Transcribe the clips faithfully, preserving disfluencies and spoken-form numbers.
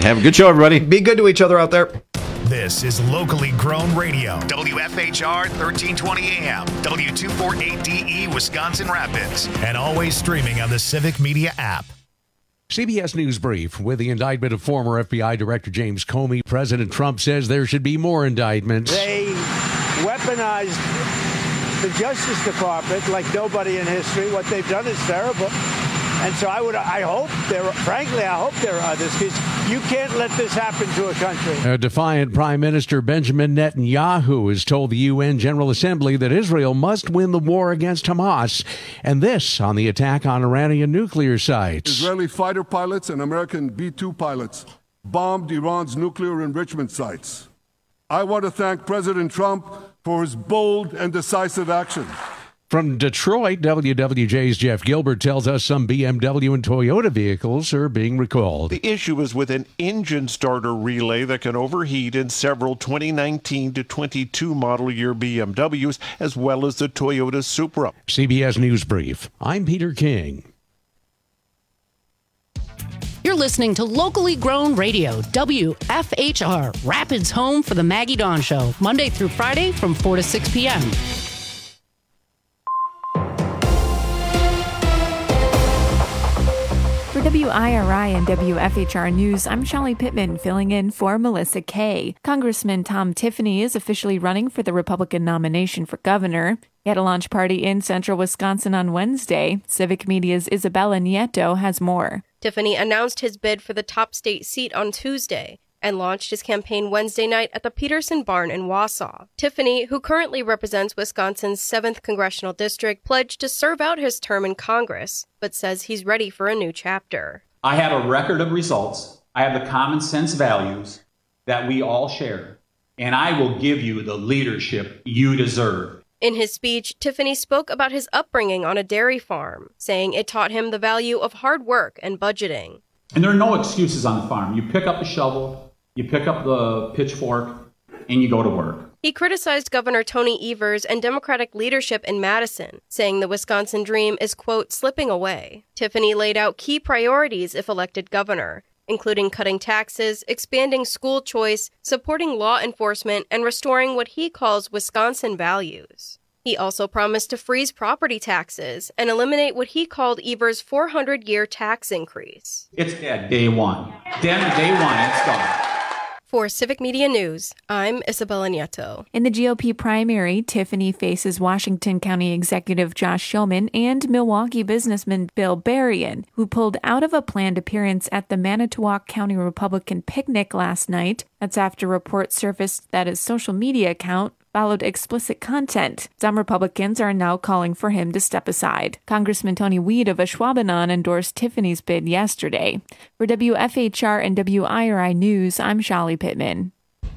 Have a good show, everybody. Be good to each other out there. This is locally grown radio. W F H R thirteen twenty A M, W two forty-eight D E, Wisconsin Rapids, and always streaming on the Civic Media app. C B S News Brief. With the indictment of former F B I Director James Comey, President Trump says there should be more indictments. They weaponized the Justice Department like nobody in history. What they've done is terrible. And so I would, I hope there, frankly, I hope there are others, because you can't let this happen to a country. A defiant Prime Minister Benjamin Netanyahu has told the U N General Assembly that Israel must win the war against Hamas, and this on the attack on Iranian nuclear sites. Israeli fighter pilots and American B two pilots bombed Iran's nuclear enrichment sites. I want to thank President Trump for his bold and decisive action. From Detroit, W W J's Jeff Gilbert tells us some B M W and Toyota vehicles are being recalled. The issue is with an engine starter relay that can overheat in several twenty nineteen to twenty-two model year B M Ws, as well as the Toyota Supra. C B S News Brief. I'm Peter King. You're listening to locally grown radio, W F H R, Rapids' home for the Maggie Dawn Show, Monday through Friday from four to six p.m. For W I R I and W F H R News, I'm Shelley Pittman filling in for Melissa Kay. Congressman Tom Tiffany is officially running for the Republican nomination for governor. He had a launch party in central Wisconsin on Wednesday. Civic Media's Isabella Nieto has more. Tiffany announced his bid for the top state seat on Tuesday and launched his campaign Wednesday night at the Peterson Barn in Wausau. Tiffany, who currently represents Wisconsin's seventh Congressional District, pledged to serve out his term in Congress, but says he's ready for a new chapter. I have a record of results. I have the common sense values that we all share, and I will give you the leadership you deserve. In his speech, Tiffany spoke about his upbringing on a dairy farm, saying it taught him the value of hard work and budgeting. And there are no excuses on the farm. You pick up the shovel, you pick up the pitchfork, and you go to work. He criticized Governor Tony Evers and Democratic leadership in Madison, saying the Wisconsin dream is, quote, slipping away. Tiffany laid out key priorities if elected governor, including cutting taxes, expanding school choice, supporting law enforcement, and restoring what he calls Wisconsin values. He also promised to freeze property taxes and eliminate what he called Evers' four hundred year tax increase. It's dead day one. Dead day one, it's gone. For Civic Media News, I'm Isabella Nieto. In the G O P primary, Tiffany faces Washington County Executive Josh Shulman and Milwaukee businessman Bill Berrien, who pulled out of a planned appearance at the Manitowoc County Republican picnic last night. That's after reports surfaced that his social media account followed explicit content. Some Republicans are now calling for him to step aside. Congressman Tony Weed of Ashwaubenon endorsed Tiffany's bid yesterday. For W F H R and W I R I News, I'm Shelley Pittman.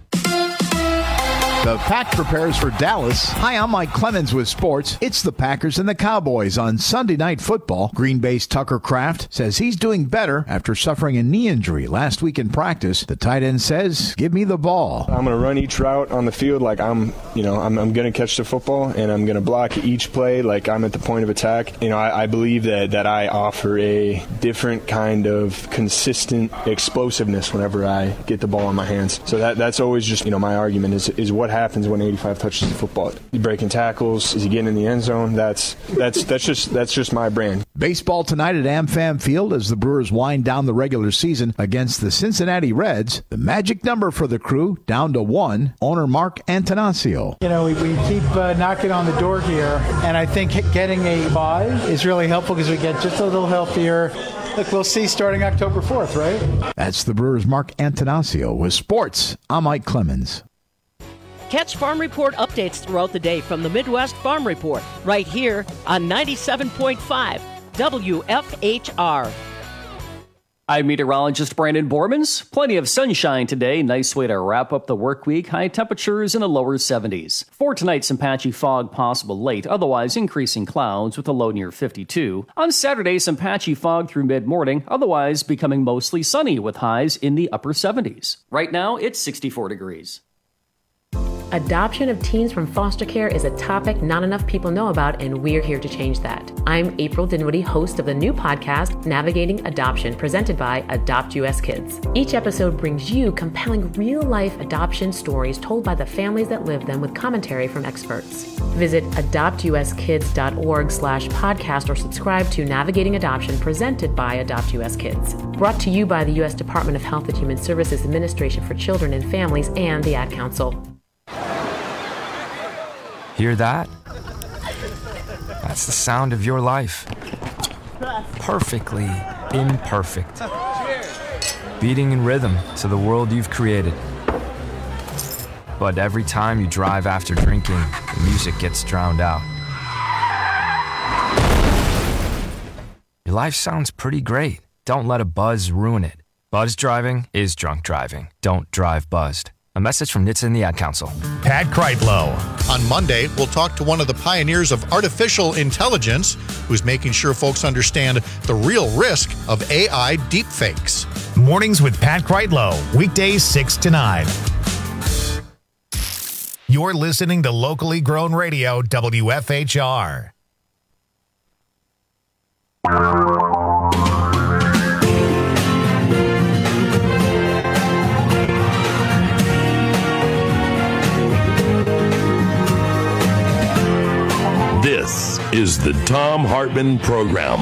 The Pack prepares for Dallas. Hi, I'm Mike Clemens with sports. It's the Packers and the Cowboys on Sunday Night Football. Green Bay's Tucker Kraft says he's doing better after suffering a knee injury last week in practice. The tight end says, give me the ball. I'm going to run each route on the field like I'm, you know, I'm, I'm going to catch the football, and I'm going to block each play like I'm at the point of attack. You know, I, I believe that, that I offer a different kind of consistent explosiveness whenever I get the ball in my hands. So that that's always just, you know, my argument is, is what happens when eighty-five touches the football. You breaking tackles? Is he getting in the end zone? That's that's that's just that's just my brand. Baseball tonight at AmFam Field as the Brewers wind down the regular season against the Cincinnati Reds. The magic number for the Crew down to one. Owner Mark Antanasio. You know, we, we keep uh, knocking on the door here, and I think getting a bye is really helpful because we get just a little healthier. Look, we'll see starting October fourth, right? That's the Brewers' Mark Antanasio with sports. I'm Mike Clemens. Catch Farm Report updates throughout the day from the Midwest Farm Report, right here on ninety-seven point five W F H R. I'm meteorologist Brandon Bormans. Plenty of sunshine today. Nice way to wrap up the work week. High temperatures in the lower seventies. For tonight, some patchy fog possible late. Otherwise, increasing clouds with a low near fifty-two. On Saturday, some patchy fog through mid-morning. Otherwise, becoming mostly sunny with highs in the upper seventies. Right now, it's sixty-four degrees. Adoption of teens from foster care is a topic not enough people know about, and we're here to change that. I'm April Dinwiddie, host of the new podcast, Navigating Adoption, presented by Adopt U S Kids. Each episode brings you compelling real-life adoption stories told by the families that live them with commentary from experts. Visit adopt u s kids dot org slash podcast or subscribe to Navigating Adoption, presented by Adopt U S Kids. Brought to you by the U S Department of Health and Human Services Administration for Children and Families and the Ad Council. Hear that? That's the sound of your life. Perfectly imperfect. Beating in rhythm to the world you've created. But every time you drive after drinking, the music gets drowned out. Your life sounds pretty great. Don't let a buzz ruin it. Buzz driving is drunk driving. Don't drive buzzed. A message from N H T S A and the Ad Council. Pat Kreitlow. On Monday, we'll talk to one of the pioneers of artificial intelligence who's making sure folks understand the real risk of A I deepfakes. Mornings with Pat Kreitlow, weekdays six to nine. You're listening to locally grown radio, W F H R. This is the Thom Hartmann Program.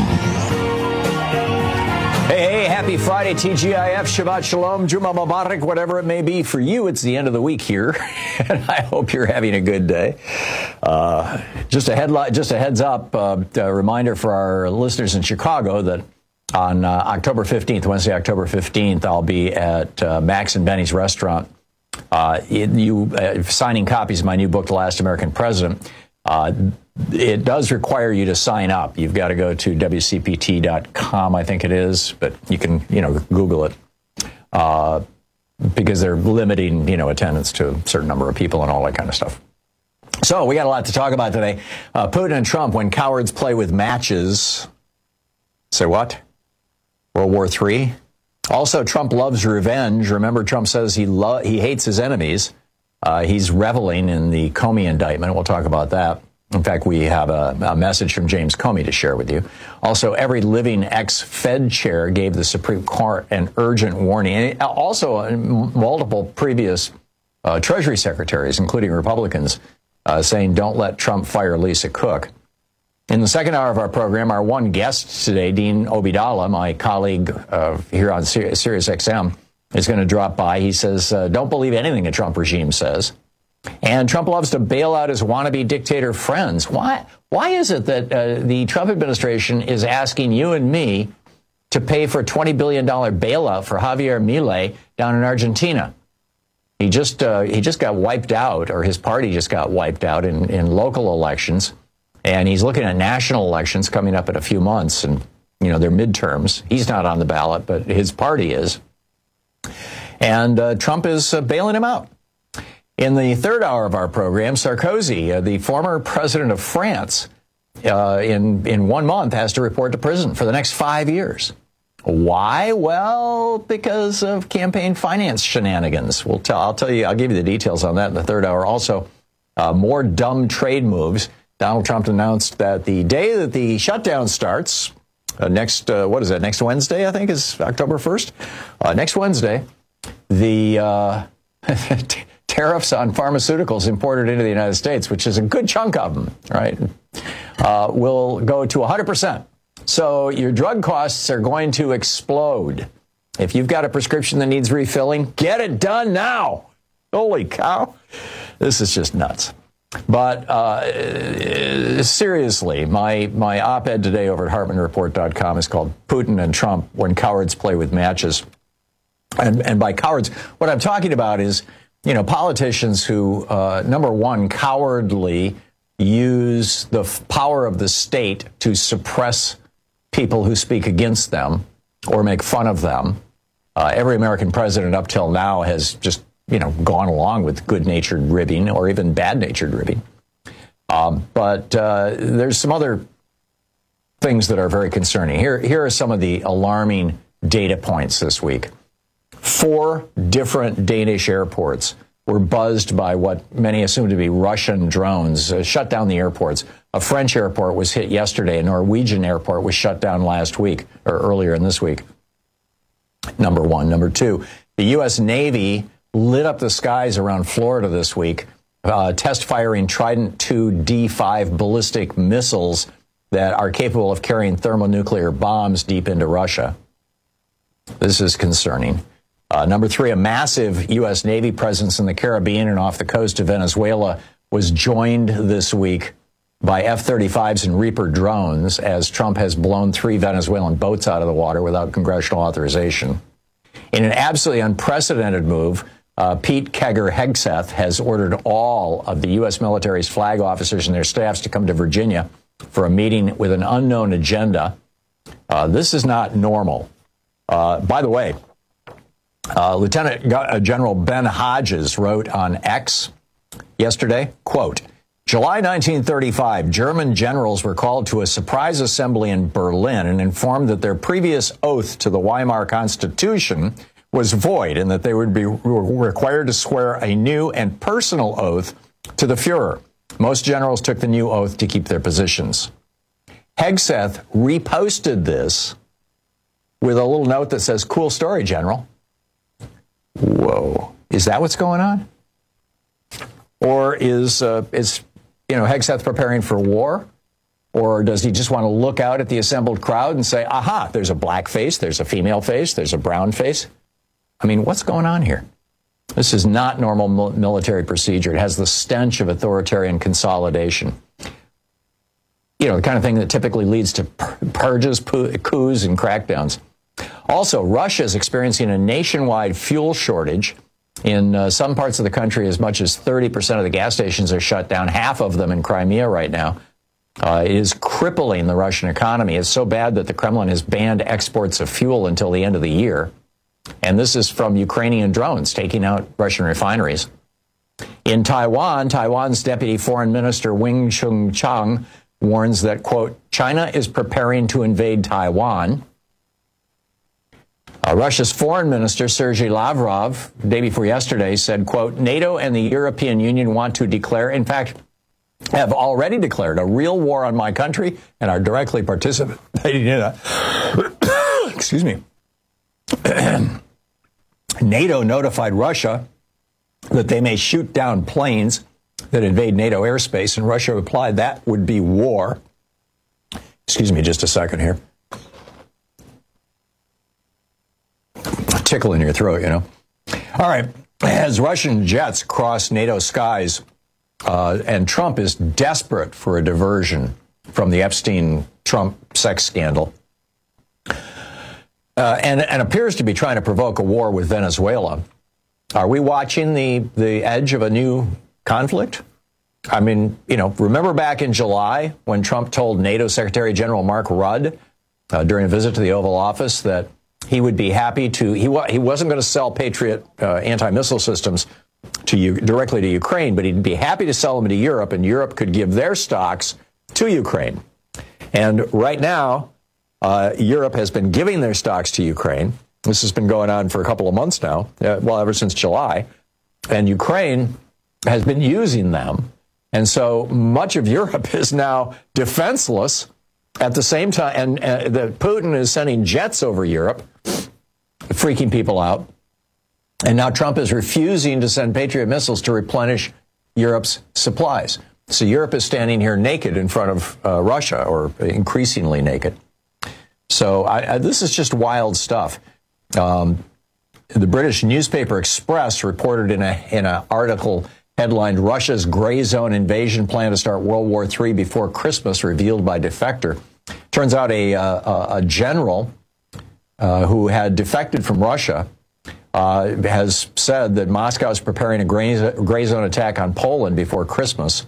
Hey, hey, happy Friday, T G I F, Shabbat Shalom, Juma Mubarak, whatever it may be for you. It's the end of the week here, and I hope you're having a good day. Uh, just a headline, just a heads up, uh, a reminder for our listeners in Chicago that on uh, October fifteenth, Wednesday, October fifteenth, I'll be at uh, Max and Benny's restaurant. Uh, it, you uh, signing copies of my new book, The Last American President. Uh, It does require you to sign up. You've got to go to W C P T dot com, I think it is, but you can, you know, Google it, uh, because they're limiting, you know, attendance to a certain number of people and all that kind of stuff. So we got a lot to talk about today. Uh, Putin and Trump, when cowards play with matches. Say what? World War Three. Also, Trump loves revenge. Remember, Trump says he lo- he hates his enemies. Uh, he's reveling in the Comey indictment. We'll talk about that. In fact, we have a, a message from James Comey to share with you. Also, every living ex-Fed chair gave the Supreme Court an urgent warning. And also, multiple previous uh, Treasury secretaries, including Republicans, uh, saying don't let Trump fire Lisa Cook. In the second hour of our program, our one guest today, Dean Obeidallah, my colleague uh, here on Sirius X M, is going to drop by. He says, uh, don't believe anything the Trump regime says. And Trump loves to bail out his wannabe dictator friends. Why Why is it that uh, the Trump administration is asking you and me to pay for a twenty billion dollars bailout for Javier Milei down in Argentina? He just uh, he just got wiped out, or his party just got wiped out in, in local elections. And he's looking at national elections coming up in a few months. And, you know, they're midterms. He's not on the ballot, but his party is. And uh, Trump is uh, bailing him out. In the third hour of our program, Sarkozy, uh, the former president of France, uh, in, in one month has to report to prison for the next five years. Why? Well, because of campaign finance shenanigans. We'll tell, I'll tell you, I'll give you the details on that in the third hour. Also, uh, more dumb trade moves. Donald Trump announced that the day that the shutdown starts, uh, next, uh, what is that, next Wednesday, I think is October first? Uh, next Wednesday, the... Uh, tariffs on pharmaceuticals imported into the United States, which is a good chunk of them, right, uh, will go to one hundred percent. So your drug costs are going to explode. If you've got a prescription that needs refilling, get it done now. Holy cow. This is just nuts. But uh, seriously, my, my op-ed today over at Hartmann Report dot com is called Putin and Trump, When Cowards Play with Matches. And, and by cowards, what I'm talking about is, you know, politicians who, uh, number one, cowardly use the f- power of the state to suppress people who speak against them or make fun of them. Uh, every American president up till now has just, you know, gone along with good-natured ribbing or even bad-natured ribbing. Um, but uh, there's some other things that are very concerning. Here, here are some of the alarming data points this week. Four different Danish airports were buzzed by what many assume to be Russian drones, uh, shut down the airports. A French airport was hit yesterday. A Norwegian airport was shut down last week, or earlier in this week. Number one. Number two, the U S Navy lit up the skies around Florida this week, uh, test firing Trident two D five ballistic missiles that are capable of carrying thermonuclear bombs deep into Russia. This is concerning. Uh, number three, a massive U S Navy presence in the Caribbean and off the coast of Venezuela was joined this week by F thirty-fives and Reaper drones as Trump has blown three Venezuelan boats out of the water without congressional authorization. In an absolutely unprecedented move, uh, Pete Kegger-Hegseth has ordered all of the U S military's flag officers and their staffs to come to Virginia for a meeting with an unknown agenda. Uh, this is not normal. Uh, by the way, Uh, Lieutenant General Ben Hodges wrote on X yesterday, quote, July nineteen thirty-five, German generals were called to a surprise assembly in Berlin and informed that their previous oath to the Weimar Constitution was void and that they would be re- required to swear a new and personal oath to the Fuhrer. Most generals took the new oath to keep their positions. Hegseth reposted this with a little note that says, cool story, General. Whoa. Is that what's going on? Or is, uh, is you know, Hegseth preparing for war? Or does he just want to look out at the assembled crowd and say, aha, there's a black face, there's a female face, there's a brown face? I mean, what's going on here? This is not normal military procedure. It has the stench of authoritarian consolidation. You know, the kind of thing that typically leads to purges, coups, and crackdowns. Also, Russia is experiencing a nationwide fuel shortage. In uh, some parts of the country, as much as thirty percent of the gas stations are shut down, half of them in Crimea right now. Uh, it is crippling the Russian economy. It's so bad that the Kremlin has banned exports of fuel until the end of the year. And this is from Ukrainian drones taking out Russian refineries. In Taiwan, Taiwan's Deputy Foreign Minister Wing Chung-chang warns that, quote, China is preparing to invade Taiwan. Uh, Russia's foreign minister, Sergei Lavrov, the day before yesterday, said, quote, NATO and the European Union want to declare, in fact, have already declared a real war on my country and are directly participating in it. Excuse me. NATO notified Russia that they may shoot down planes that invade NATO airspace, and Russia replied that would be war. Excuse me just a second here. Tickle in your throat, you know. All right. As Russian jets cross NATO skies, uh, and Trump is desperate for a diversion from the Epstein-Trump sex scandal, uh, and, and appears to be trying to provoke a war with Venezuela, are we watching the, the edge of a new conflict? I mean, you know, remember back in July when Trump told NATO Secretary General Mark Rudd uh, during a visit to the Oval Office that he would be happy to, he, wa- he wasn't going to sell Patriot uh, anti-missile systems to you directly to Ukraine, but he'd be happy to sell them to Europe, and Europe could give their stocks to Ukraine. And right now, uh, Europe has been giving their stocks to Ukraine. This has been going on for a couple of months now, uh, well, ever since July. And Ukraine has been using them. And so much of Europe is now defenseless at the same time. And uh, the, Putin is sending jets over Europe, freaking people out. And now Trump is refusing to send Patriot missiles to replenish Europe's supplies. So Europe is standing here naked in front of uh, Russia, or increasingly naked. So I, I, this is just wild stuff. Um, the British newspaper Express reported in a in an article headlined "Russia's Gray Zone Invasion Plan to Start World War Three Before Christmas Revealed by Defector." Turns out a uh, a general uh, who had defected from Russia uh, has said that Moscow is preparing a gray, gray zone attack on Poland before Christmas.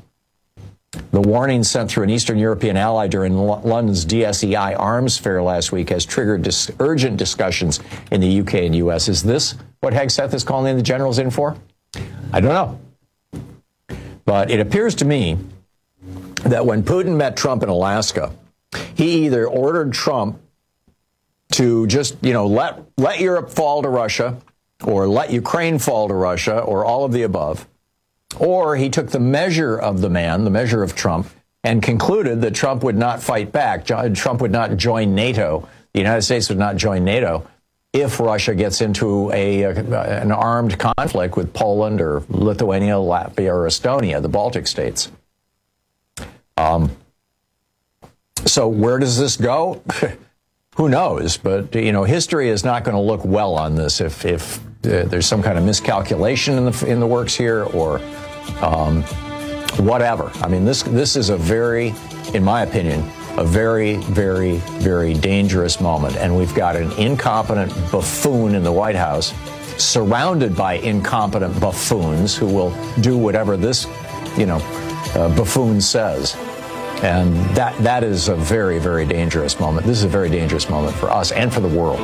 The warning sent through an Eastern European ally during L- London's D S E I arms fair last week has triggered dis- urgent discussions in the U K and U S. Is this what Hegseth is calling the generals in for? I don't know. But it appears to me that when Putin met Trump in Alaska, he either ordered Trump to just, you know, let let Europe fall to Russia or let Ukraine fall to Russia, or all of the above. Or he took the measure of the man, the measure of Trump, and concluded that Trump would not fight back. Trump would not join NATO. The United States would not join NATO if Russia gets into a, a an armed conflict with Poland or Lithuania, Latvia, or Estonia, the Baltic states. Um, so where does this go? Who knows? But, you know, history is not going to look well on this if, if uh, there's some kind of miscalculation in the in the works here or um, whatever. I mean, this this is a very, in my opinion, a very, very, very dangerous moment. And we've got an incompetent buffoon in the White House surrounded by incompetent buffoons who will do whatever this, you know, uh, buffoon says. And that that is a very, very dangerous moment. This is a very dangerous moment for us and for the world.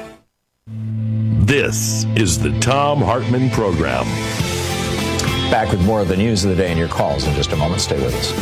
This is the Thom Hartmann Program. Back with more of the news of the day and your calls in just a moment. Stay with us.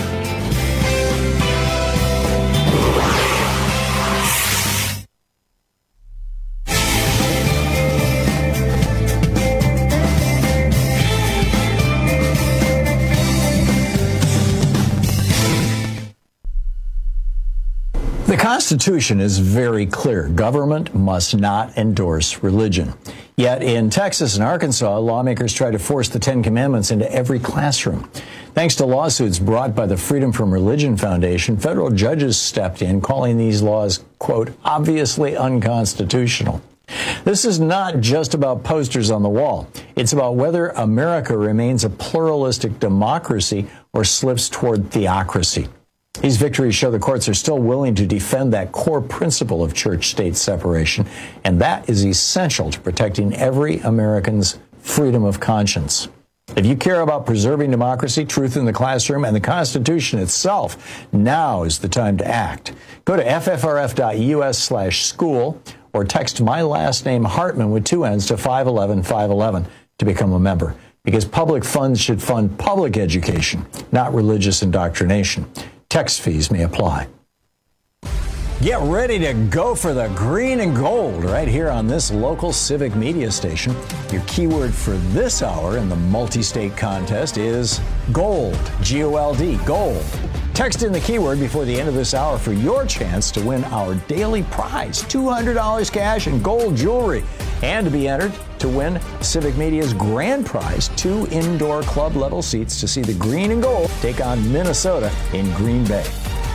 The Constitution is very clear. Government must not endorse religion. Yet in Texas and Arkansas, lawmakers try to force the Ten Commandments into every classroom. Thanks to lawsuits brought by the Freedom from Religion Foundation, federal judges stepped in, calling these laws, quote, obviously unconstitutional. This is not just about posters on the wall. It's about whether America remains a pluralistic democracy or slips toward theocracy. These victories show the courts are still willing to defend that core principle of church-state separation, and that is essential to protecting every American's freedom of conscience. If you care about preserving democracy, truth in the classroom, and the Constitution itself, now is the time to act. Go to F F R F dot U S slash school or text my last name Hartman with two N's to five one one five one one to become a member. Because public funds should fund public education, not religious indoctrination. Text fees may apply. Get ready to go for the green and gold right here on this local civic media station. Your keyword for this hour in the multi-state contest is gold, G O L D, gold. Text in the keyword before the end of this hour for your chance to win our daily prize, two hundred dollars cash and gold jewelry, and to be entered to win Civic Media's grand prize, two indoor club-level seats to see the green and gold take on Minnesota in Green Bay.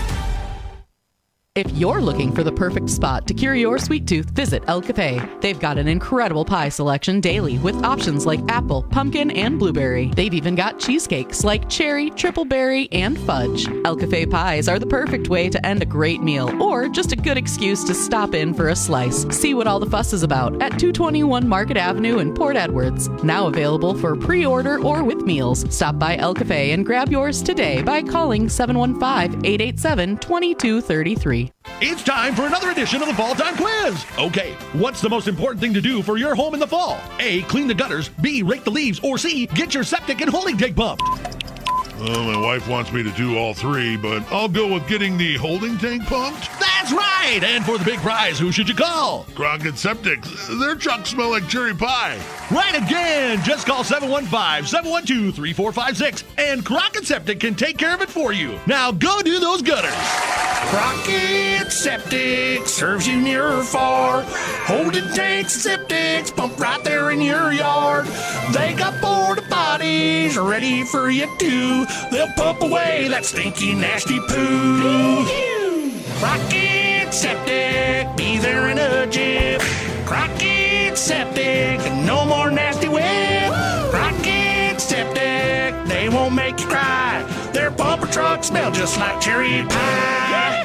If you're looking for the perfect spot to cure your sweet tooth, visit El Cafe. They've got an incredible pie selection daily with options like apple, pumpkin, and blueberry. They've even got cheesecakes like cherry, triple berry, and fudge. El Cafe pies are the perfect way to end a great meal or just a good excuse to stop in for a slice. See what all the fuss is about at two twenty-one Market Avenue in Port Edwards. Now available for pre-order or with meals. Stop by El Cafe and grab yours today by calling seven one five, eight eight seven, two two three three. It's time for another edition of the Fall Time Quiz. Okay, what's the most important thing to do for your home in the fall? A, clean the gutters. B, rake the leaves. Or C, get your septic and holding tank pumped. Well, my wife wants me to do all three, but I'll go with getting the holding tank pumped. That's right! And for the big prize, who should you call? Crockett Septic. Their trucks smell like cherry pie. Right again! Just call seven one five, seven one two, three four five six, and Crockett Septic can take care of it for you. Now go do those gutters. Crockett Septic serves you near or far. Holding tanks and septics pump right there in your yard. They got porta potties ready for you too. They'll pump away that stinky, nasty poo. Crockett Septic, be there in a jiff. Crockett Septic, no more nasty whip. Crockett Septic, they won't make you cry. Their pumper trucks smell just like cherry pie.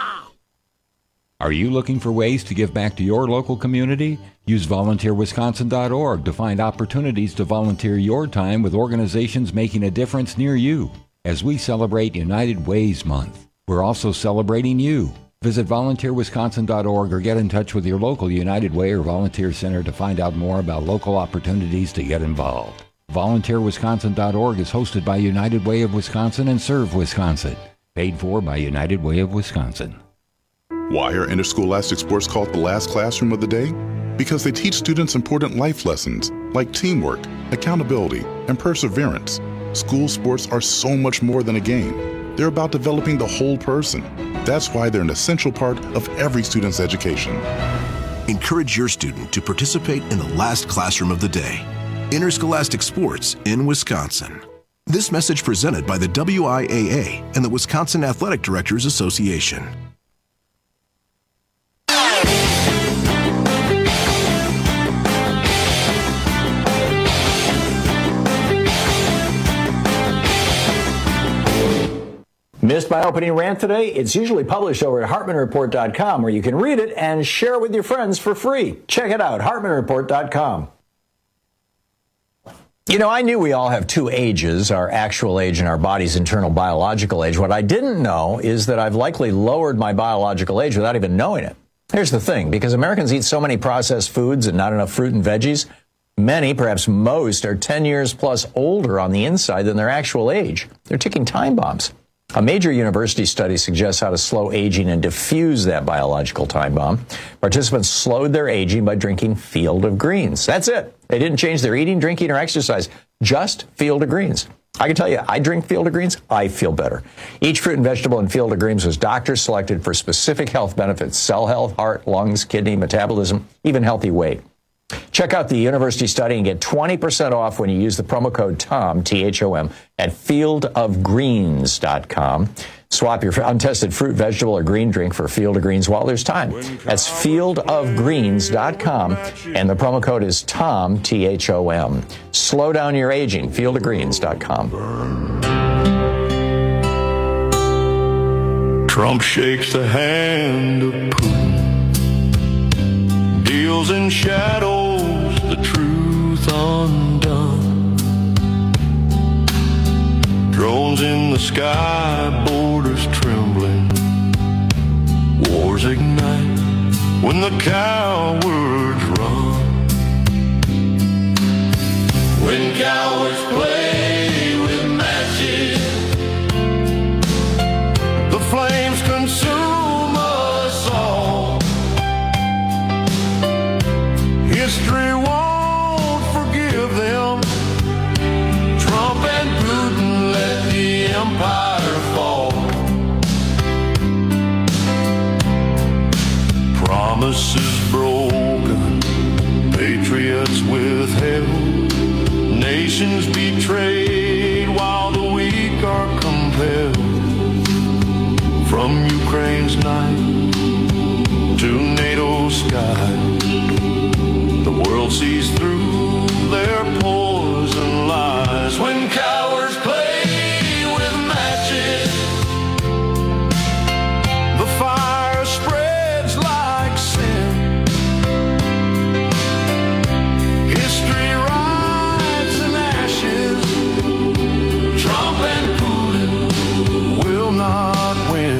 Are you looking for ways to give back to your local community? Use volunteer wisconsin dot org to find opportunities to volunteer your time with organizations making a difference near you. As we celebrate United Ways Month, we're also celebrating you. Visit volunteer wisconsin dot org or get in touch with your local United Way or volunteer center to find out more about local opportunities to get involved. volunteer wisconsin dot org is hosted by United Way of Wisconsin and Serve Wisconsin. Paid for by United Way of Wisconsin. Why are interscholastic sports called the last classroom of the day? Because they teach students important life lessons like teamwork, accountability, and perseverance. School sports are so much more than a game. They're about developing the whole person. That's why they're an essential part of every student's education. Encourage your student to participate in the last classroom of the day. Interscholastic sports in Wisconsin. This message presented by the W I A A and the Wisconsin Athletic Directors Association. Missed my opening rant today? It's usually published over at Hartman Report dot com, where you can read it and share it with your friends for free. Check it out, Hartman Report dot com. You know, I knew we all have two ages, our actual age and our body's internal biological age. What I didn't know is that I've likely lowered my biological age without even knowing it. Here's the thing, because Americans eat so many processed foods and not enough fruit and veggies, many, perhaps most, are ten years plus older on the inside than their actual age. They're ticking time bombs. A major university study suggests how to slow aging and diffuse that biological time bomb. Participants slowed their aging by drinking Field of Greens. That's it. They didn't change their eating, drinking, or exercise. Just Field of Greens. I can tell you, I drink Field of Greens, I feel better. Each fruit and vegetable in Field of Greens was doctor selected for specific health benefits: cell health, heart, lungs, kidney, metabolism, even healthy weight. Check out the university study and get twenty percent off when you use the promo code TOM, T H O M, at field of greens dot com. Swap your untested fruit, vegetable, or green drink for Field of Greens while there's time. That's field of greens dot com, and the promo code is TOM, T H O M. Slow down your aging, field of greens dot com. Trump shakes the hand of Putin, deals in shadows, the truth undone. Drones in the sky, borders trembling, wars ignite when the cowards run. When cowards play with matches, the flames consume us all. History won't forgive them. Trump and Putin let the empire fall. Promises broken, patriots withheld, nations betrayed while the weak are compelled. From Ukraine's night to NATO's sky, the world sees through their poison lies. When cowards play with matches, the fire spreads like sin. History rides in ashes. Trump and Putin will not win.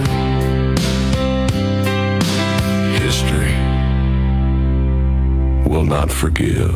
History will not forgive.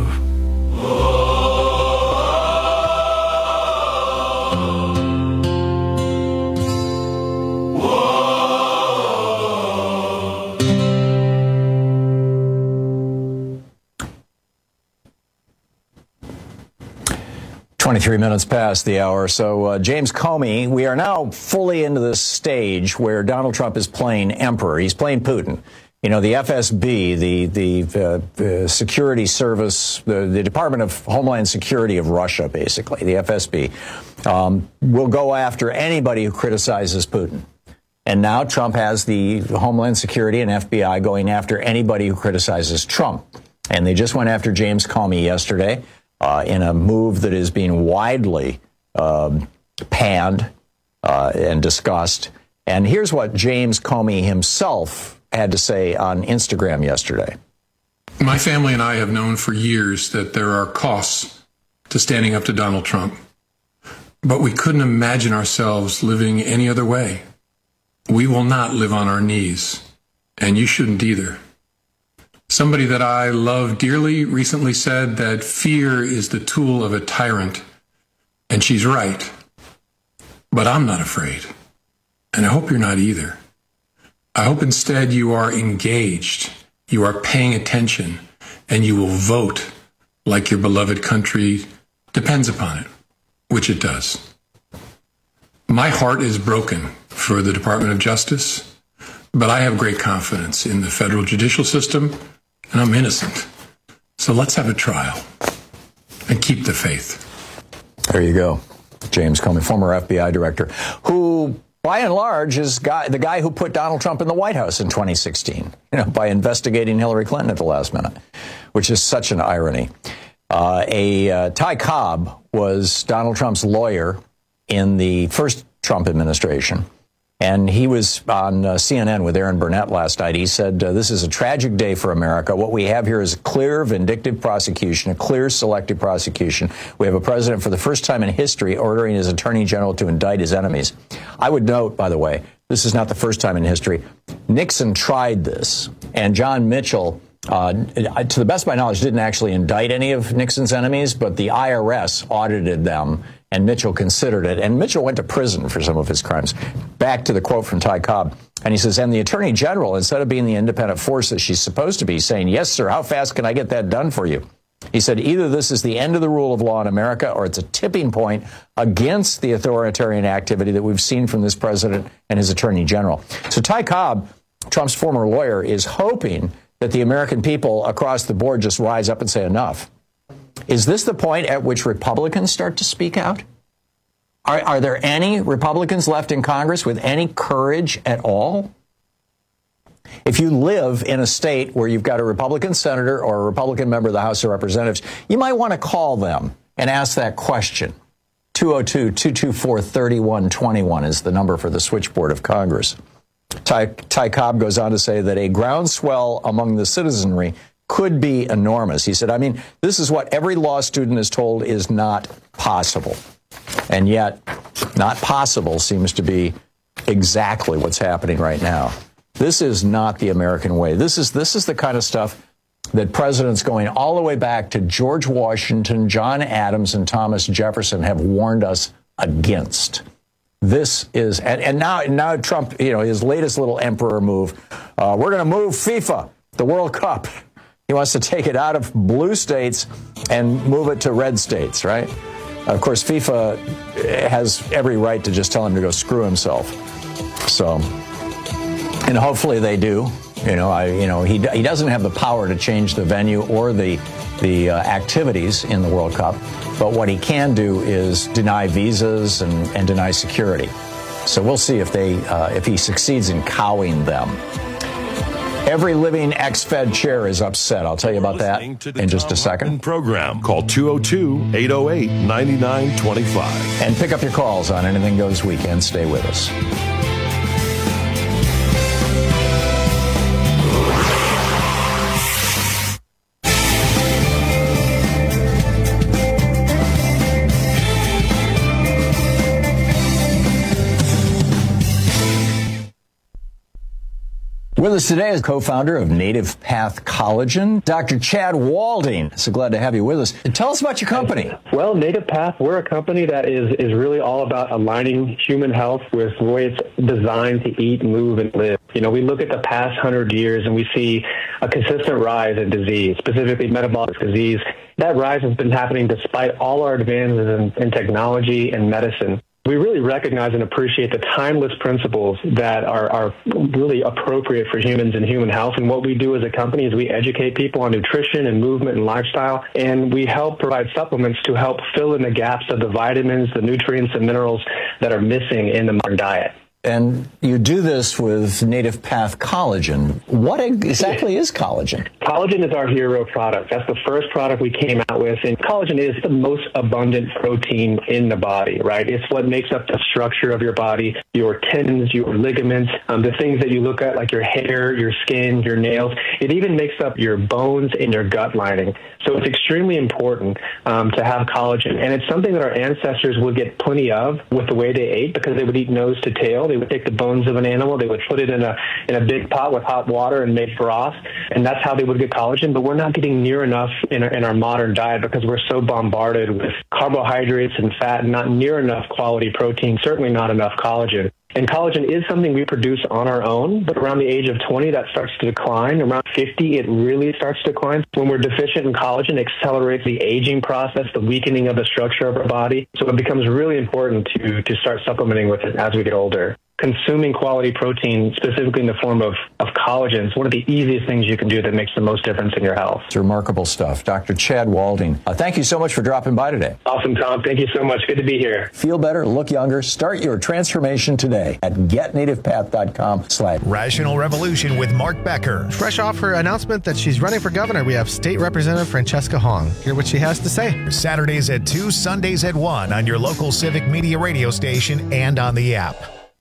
twenty-three minutes past the hour. So, uh, James Comey, we are now fully into this stage where Donald Trump is playing emperor. He's playing Putin. You know, the F S B, the the, uh, the security service, the, the Department of Homeland Security of Russia, basically, the F S B, um, will go after anybody who criticizes Putin. And now Trump has the Homeland Security and F B I going after anybody who criticizes Trump. And they just went after James Comey yesterday uh, in a move that is being widely uh, panned uh, and discussed. And here's what James Comey himself had to say on Instagram yesterday. My family and I have known for years that there are costs to standing up to Donald Trump, but we couldn't imagine ourselves living any other way. We will not live on our knees, and you shouldn't either. Somebody that I love dearly recently said that fear is the tool of a tyrant, and she's right. But I'm not afraid, and I hope you're not either. I hope instead you are engaged, you are paying attention, and you will vote like your beloved country depends upon it, which it does. My heart is broken for the Department of Justice, but I have great confidence in the federal judicial system, and I'm innocent. So let's have a trial and keep the faith. There you go. James Comey, former F B I director, who, by and large, is guy, the guy who put Donald Trump in the White House in twenty sixteen, you know, by investigating Hillary Clinton at the last minute, which is such an irony. Uh, a uh, Ty Cobb was Donald Trump's lawyer in the first Trump administration. And he was on uh, C N N with Aaron Burnett last night. He said, uh, this is a tragic day for America. What we have here is a clear vindictive prosecution, a clear selective prosecution. We have a president for the first time in history ordering his attorney general to indict his enemies. I would note, by the way, this is not the first time in history. Nixon tried this, and John Mitchell, uh, to the best of my knowledge, didn't actually indict any of Nixon's enemies, but the I R S audited them, and Mitchell considered it. And Mitchell went to prison for some of his crimes. Back to the quote from Ty Cobb. And he says, and the attorney general, instead of being the independent force that she's supposed to be, saying, yes, sir, how fast can I get that done for you? He said, either this is the end of the rule of law in America, or it's a tipping point against the authoritarian activity that we've seen from this president and his attorney general. So Ty Cobb, Trump's former lawyer, is hoping that the American people across the board just rise up and say enough. Is this the point at which Republicans start to speak out? Are, are there any Republicans left in Congress with any courage at all? If you live in a state where you've got a Republican senator or a Republican member of the House of Representatives, you might want to call them and ask that question. two oh two, two two four, three one two one is the number for the switchboard of Congress. Ty, Ty Cobb goes on to say that a groundswell among the citizenry could be enormous. He said, I mean, this is what every law student is told is not possible. And yet, not possible seems to be exactly what's happening right now. This is not the American way. This is this is the kind of stuff that presidents going all the way back to George Washington, John Adams, and Thomas Jefferson have warned us against. This is, and, and now, now Trump, you know, his latest little emperor move, uh, we're going to move FIFA, the World Cup. He wants to take it out of blue states and move it to red states, right? Of course, FIFA has every right to just tell him to go screw himself. So, and hopefully they do. You know, I, you know, he he doesn't have the power to change the venue or the the uh, activities in the World Cup, but what he can do is deny visas and, and deny security. So we'll see if they uh, if he succeeds in cowing them. Every living ex-Fed chair is upset. I'll tell you about that in just a second. Program. Call two oh two, eight oh eight, nine nine two five. And pick up your calls on Anything Goes Weekend. Stay with us. With us today is co-founder of Native Path Collagen, Doctor Chad Walding. So glad to have you with us. Tell us about your company. Well, Native Path, we're a company that is, is really all about aligning human health with the way it's designed to eat, move, and live. You know, we look at the past hundred years and we see a consistent rise in disease, specifically metabolic disease. That rise has been happening despite all our advances in, in technology and medicine. We really recognize and appreciate the timeless principles that are, are really appropriate for humans and human health. And what we do as a company is we educate people on nutrition and movement and lifestyle, and we help provide supplements to help fill in the gaps of the vitamins, the nutrients, and minerals that are missing in the modern diet. And you do this with Native Path Collagen. What exactly is collagen? Collagen is our hero product. That's the first product we came out with. And collagen is the most abundant protein in the body, right? It's what makes up the structure of your body, your tendons, your ligaments, um, the things that you look at like your hair, your skin, your nails. It even makes up your bones and your gut lining. So it's extremely important um, to have collagen. And it's something that our ancestors would get plenty of with the way they ate, because they would eat nose to tail. They would take the bones of an animal, they would put it in a in a big pot with hot water and make broth, and that's how they would get collagen. But we're not getting near enough in our, in our modern diet because we're so bombarded with carbohydrates and fat and not near enough quality protein, certainly not enough collagen. And collagen is something we produce on our own, but around the age of twenty, that starts to decline. Around fifty, it really starts to decline. When we're deficient in collagen, it accelerates the aging process, the weakening of the structure of our body. So it becomes really important to, to start supplementing with it as we get older. Consuming quality protein, specifically in the form of, of collagen, is one of the easiest things you can do that makes the most difference in your health. It's remarkable stuff. Doctor Chad Walding, uh, thank you so much for dropping by today. Awesome, Tom. Thank you so much. Good to be here. Feel better, look younger, start your transformation today at get native path dot com slash Rational Revolution with Mark Becker. Fresh off her announcement that she's running for governor, we have State Representative Francesca Hong. Hear what she has to say. Saturdays at two, Sundays at one on your local Civic Media radio station and on the app.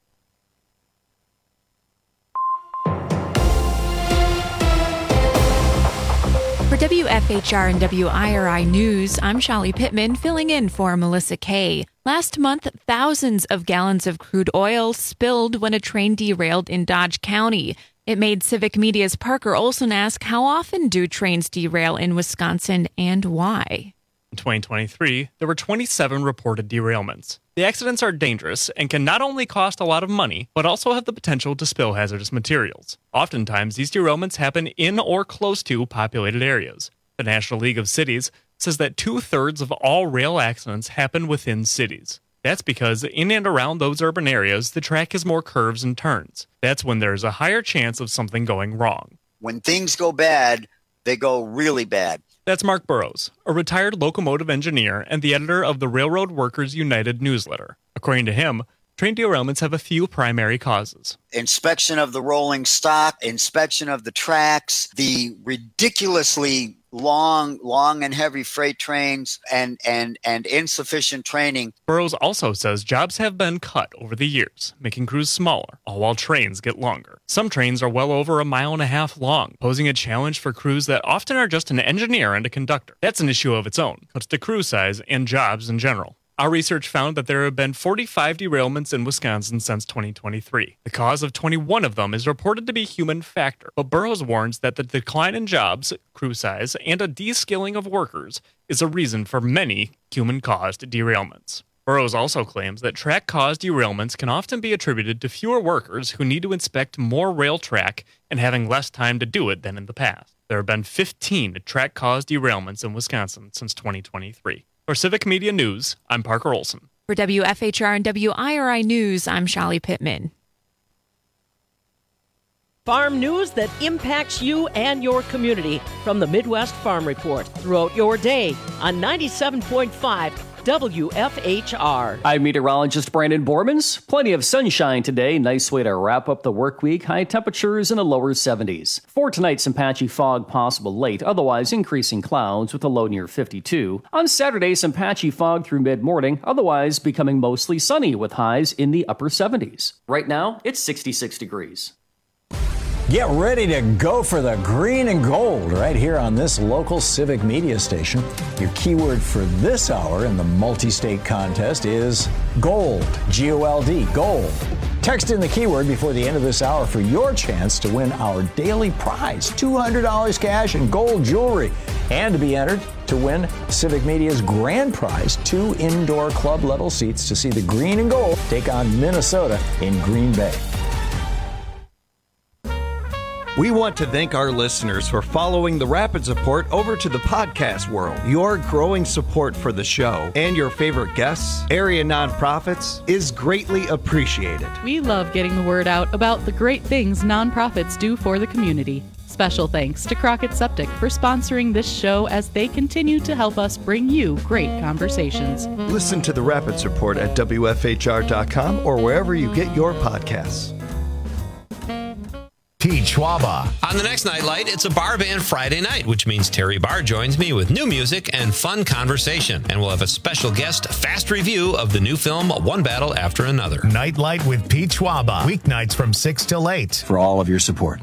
For W F H R and W I R I News, I'm Shali Pittman, filling in for Melissa Kay. Last month, thousands of gallons of crude oil spilled when a train derailed in Dodge County. It made Civic Media's Parker Olson ask, how often do trains derail in Wisconsin and why? In twenty twenty-three, there were twenty-seven reported derailments. The accidents are dangerous and can not only cost a lot of money, but also have the potential to spill hazardous materials. Oftentimes, these derailments happen in or close to populated areas. The National League of Cities says that two-thirds of all rail accidents happen within cities. That's because in and around those urban areas, the track has more curves and turns. That's when there's a higher chance of something going wrong. When things go bad, they go really bad. That's Mark Burrows, a retired locomotive engineer and the editor of the Railroad Workers United newsletter. According to him, train derailments have a few primary causes. Inspection of the rolling stock, inspection of the tracks, the ridiculously long, long and heavy freight trains, and, and, and insufficient training. Burrows also says jobs have been cut over the years, making crews smaller, all while trains get longer. Some trains are well over a mile and a half long, posing a challenge for crews that often are just an engineer and a conductor. That's an issue of its own, cuts to crew size and jobs in general. Our research found that there have been forty-five derailments in Wisconsin since twenty twenty-three. The cause of twenty-one of them is reported to be human factor, but Burrows warns that the decline in jobs, crew size, and a de-skilling of workers is a reason for many human-caused derailments. Burrows also claims that track-caused derailments can often be attributed to fewer workers who need to inspect more rail track and having less time to do it than in the past. There have been fifteen track-caused derailments in Wisconsin since twenty twenty-three. For Civic Media News, I'm Parker Olson. For W F H R and W I R I News, I'm Shali Pittman. Farm news that impacts you and your community from the Midwest Farm Report throughout your day on ninety-seven point five W F H R. I'm meteorologist Brandon Bormans. Plenty of sunshine today. Nice way to wrap up the work week. High temperatures in the lower seventies. For tonight, some patchy fog possible late. Otherwise, increasing clouds with a low near fifty-two. On Saturday, some patchy fog through mid-morning. Otherwise, becoming mostly sunny with highs in the upper seventies. Right now, it's sixty-six degrees. Get ready to go for the green and gold right here on this local Civic Media station. Your keyword for this hour in the multi-state contest is gold, G O L D, gold. Text in the keyword before the end of this hour for your chance to win our daily prize, two hundred dollars cash and gold jewelry, and to be entered to win Civic Media's grand prize, two indoor club level seats to see the green and gold take on Minnesota in Green Bay. We want to thank our listeners for following the Rapids Report over to the podcast world. Your growing support for the show and your favorite guests, area nonprofits, is greatly appreciated. We love getting the word out about the great things nonprofits do for the community. Special thanks to Crockett Septic for sponsoring this show as they continue to help us bring you great conversations. Listen to the Rapids Report at W F H R dot com or wherever you get your podcasts. Pete Schwaba. On the next Nightlight, it's a bar band Friday night, which means Terry Barr joins me with new music and fun conversation. And we'll have a special guest fast review of the new film, One Battle After Another. Nightlight with Pete Schwaba. Weeknights from six till eight. For all of your support.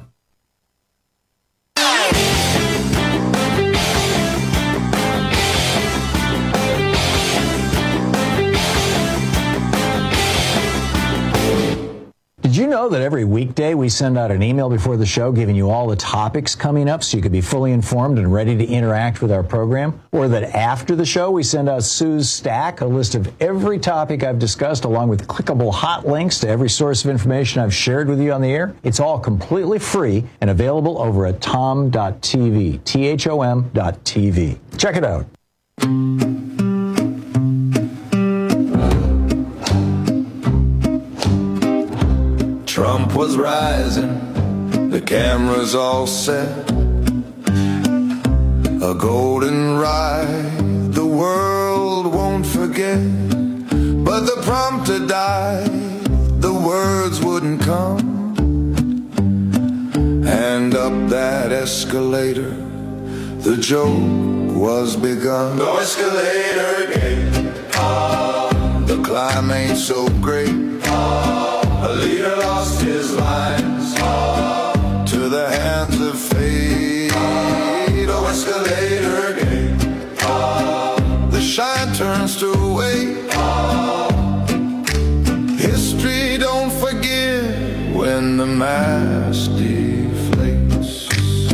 Did you know know that every weekday we send out an email before the show giving you all the topics coming up so you could be fully informed and ready to interact with our program? Or that after the show we send out Sue's Stack, a list of every topic I've discussed along with clickable hot links to every source of information I've shared with you on the air? It's all completely free and available over at tom dot t v, T H O M dot T V. Check it out. Trump was rising, the cameras all set. A golden ride the world won't forget. But the prompter died, the words wouldn't come. And up that escalator, the joke was begun. No escalator gate, oh. The climb ain't so great, oh. A leader lost his lines, oh. To the hands of fate, oh. Escalator gate, oh. The shine turns to weight, oh. History don't forgive when the mask deflates.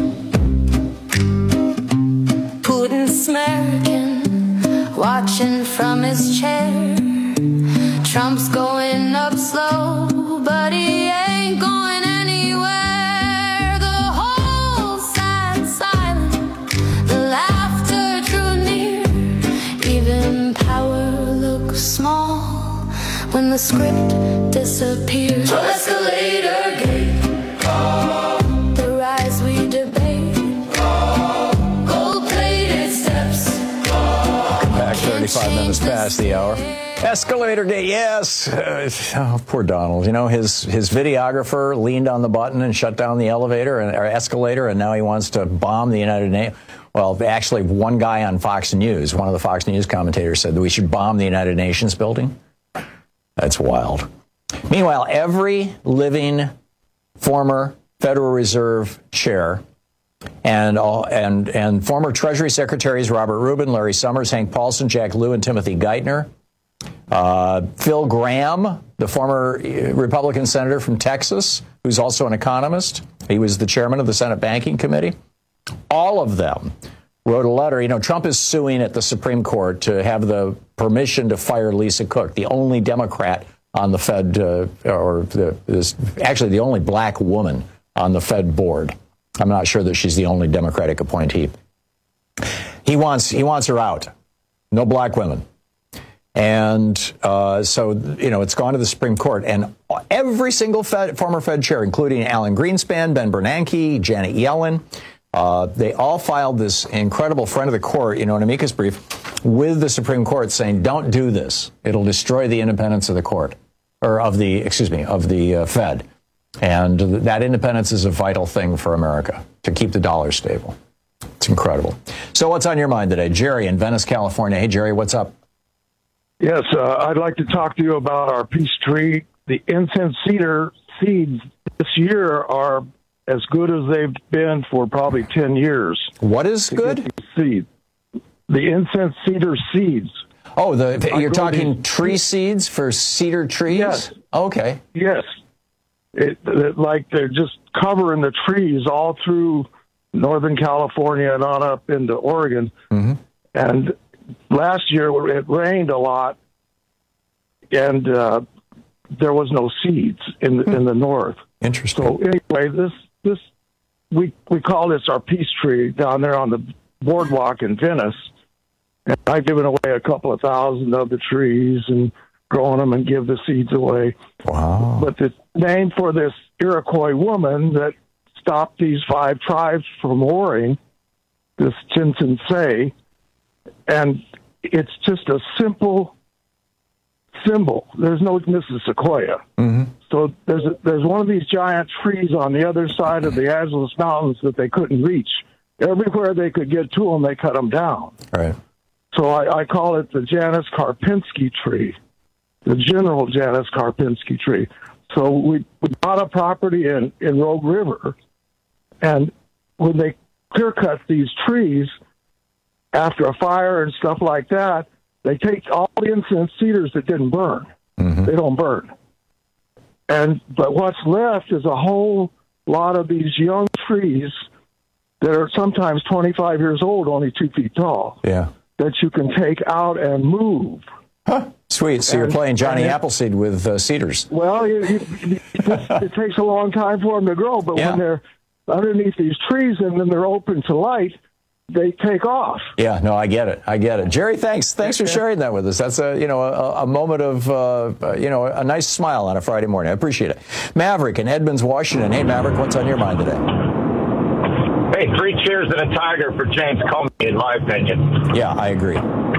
Putin smirking, watching from his chair. Trump's going up slow, but he ain't going anywhere. The whole side silent, the laughter drew near. Even power looks small when the script disappears. So escalator gate, oh. The rise we debate, oh. Gold-plated steps, oh. Back thirty-five minutes past the hour. Escalator gate, yes. Uh, oh, poor Donald. You know, his his videographer leaned on the button and shut down the elevator and or escalator, and now he wants to bomb the United Nations. Well, actually, one guy on Fox News, one of the Fox News commentators, said that we should bomb the United Nations building. That's wild. Meanwhile, every living former Federal Reserve chair and all, and and former Treasury Secretaries Robert Rubin, Larry Summers, Hank Paulson, Jack Lew, and Timothy Geithner, uh, Phil Gramm, the former Republican senator from Texas, who's also an economist. He was the chairman of the Senate Banking Committee. All of them wrote a letter. You know, Trump is suing at the Supreme Court to have the permission to fire Lisa Cook, the only Democrat on the Fed, uh, or the, this, actually the only black woman on the Fed board. I'm not sure that she's the only Democratic appointee. He wants he wants her out. No black women. And uh, so, you know, it's gone to the Supreme Court. And every single Fed, former Fed chair, including Alan Greenspan, Ben Bernanke, Janet Yellen, uh, they all filed this incredible front of the court, you know, an amicus brief with the Supreme Court saying, don't do this. It'll destroy the independence of the court, or of the, excuse me, of the uh, Fed. And that independence is a vital thing for America, to keep the dollar stable. It's incredible. So what's on your mind today? Jerry in Venice, California. Hey, Jerry, what's up? Yes, uh, I'd like to talk to you about our peace tree. The incense cedar seeds this year are as good as they've been for probably ten years. What is good? Seed. The incense cedar seeds. Oh, the you're talking these, tree seeds for cedar trees? Yes. Okay. Yes. It, it, like they're just covering the trees all through Northern California and on up into Oregon. Mm-hmm. And last year it rained a lot, and uh, there was no seeds in the, hmm. in the north. Interesting. So anyway, this this we we call this our peace tree down there on the boardwalk in Venice, and I've given away a couple of thousand of the trees and growing them and give the seeds away. Wow! But the name for this Iroquois woman that stopped these five tribes from warring, this Chinchinsay. And it's just a simple symbol. There's no Missus Sequoia. Mm-hmm. So there's a, there's one of these giant trees on the other side of the Azalea Mountains that they couldn't reach. Everywhere they could get to them, they cut them down. Right. So I, I call it the Janus Karpinski tree, the General Janus Karpinski tree. So we, we bought a property in, in Rogue River, and when they clear-cut these trees, after a fire and stuff like that, they take all the incense cedars that didn't burn. Mm-hmm. They don't burn. And but what's left is a whole lot of these young trees that are sometimes twenty-five years old, only two feet tall. Yeah. That you can take out and move. Huh. Sweet. So and, you're playing Johnny it, Appleseed with uh, cedars. Well, you, you, it, it takes a long time for them to grow, but yeah. when they're underneath these trees and then they're open to light, they take off. Yeah, no, I get it. I get it. Jerry, thanks. Thanks for sharing that with us. That's a, you know, a, a moment of, uh, you know, a nice smile on a Friday morning. I appreciate it. Maverick in Edmonds, Washington. Hey, Maverick, what's on your mind today? Hey, three cheers and a tiger for James Comey, in my opinion. Yeah, I agree.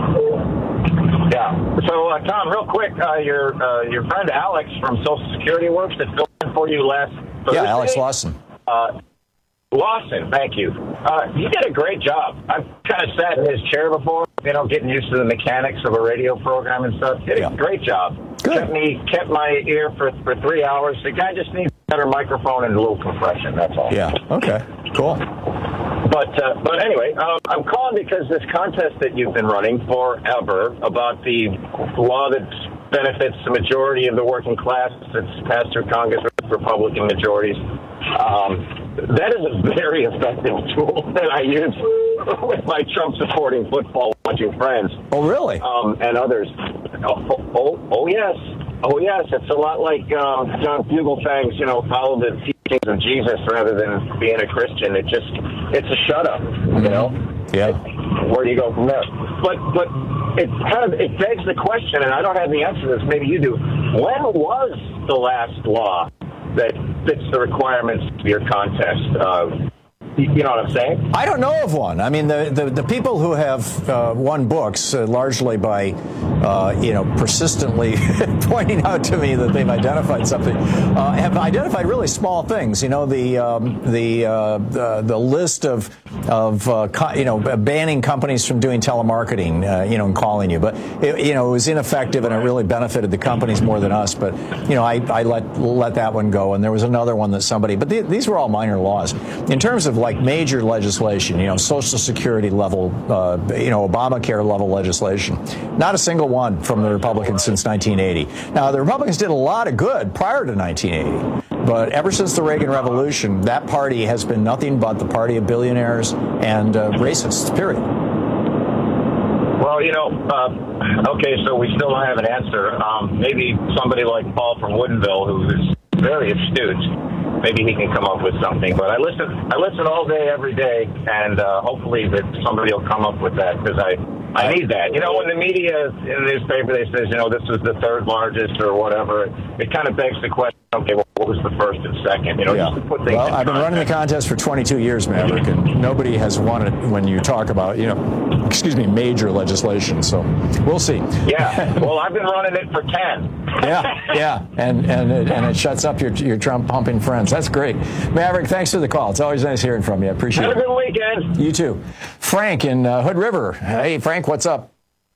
Yeah. So, uh, Tom, real quick, uh, your uh, your friend Alex from Social Security Works that filled in for you last Thursday. Yeah, Alex Lawson. Uh, Lawson, thank you. Uh, you did a great job. I've kind of sat in his chair before, you know, getting used to the mechanics of a radio program and stuff. Did yeah. a great job. Good. Kept me, kept my ear for, for three hours. The guy just needs a better microphone and a little compression, that's all. Yeah, okay, cool. But uh, but anyway, um, I'm calling because this contest that you've been running forever about the law that benefits the majority of the working class that's passed through Congress with Republican majorities, um, that is a very effective tool that I use with my Trump-supporting football-watching friends. Oh, really? Um, and others. Oh, oh, oh, yes. Oh, yes. It's a lot like uh, John Fugelsang's, you know, follow the teachings of Jesus rather than being a Christian. It just, it's a shut-up, you know? Yeah. Where do you go from there? But, but it kind of, it begs the question, and I don't have the answer to this, maybe you do. When was the last law that fits the requirements of your contest? Uh, You know what I'm saying? I don't know of one. I mean, the, the, the people who have uh, won books, uh, largely by, uh, you know, persistently pointing out to me that they've identified something, uh, have identified really small things. You know, the um, the, uh, the the list of of uh, co- you know banning companies from doing telemarketing, uh, you know, and calling you, but it, you know, it was ineffective and it really benefited the companies more than us. But you know, I, I let let that one go, and there was another one that somebody. But the, these were all minor laws in terms of like major legislation, you know, Social Security level, uh, you know, Obamacare level legislation. Not a single one from the Republicans since nineteen eighty. Now, the Republicans did a lot of good prior to nineteen eighty, but ever since the Reagan Revolution, that party has been nothing but the party of billionaires and uh, racists, period. Well, you know, uh, okay, so we still don't have an answer. Um, maybe somebody like Paul from Woodinville, who is very astute, maybe he can come up with something. But I listen I listen all day, every day, and uh, hopefully that somebody will come up with that, because I, I need that. You know, when the media in the newspaper, they says, you know, this was the third largest or whatever, it kind of begs the question, okay, well, what was the first and second? You know, yeah. just to put things well, in I've been context. running the contest for twenty-two years, Maverick, and nobody has won it when you talk about, you know, excuse me, major legislation. So we'll see. Yeah, well, I've been running it for ten. yeah, yeah, and and it, and it shuts up your your Trump pumping friends. That's great, Maverick. Thanks for the call. It's always nice hearing from you. I appreciate Have it. Have a good weekend. You too, Frank in uh, Hood River. Hey, Frank, what's up?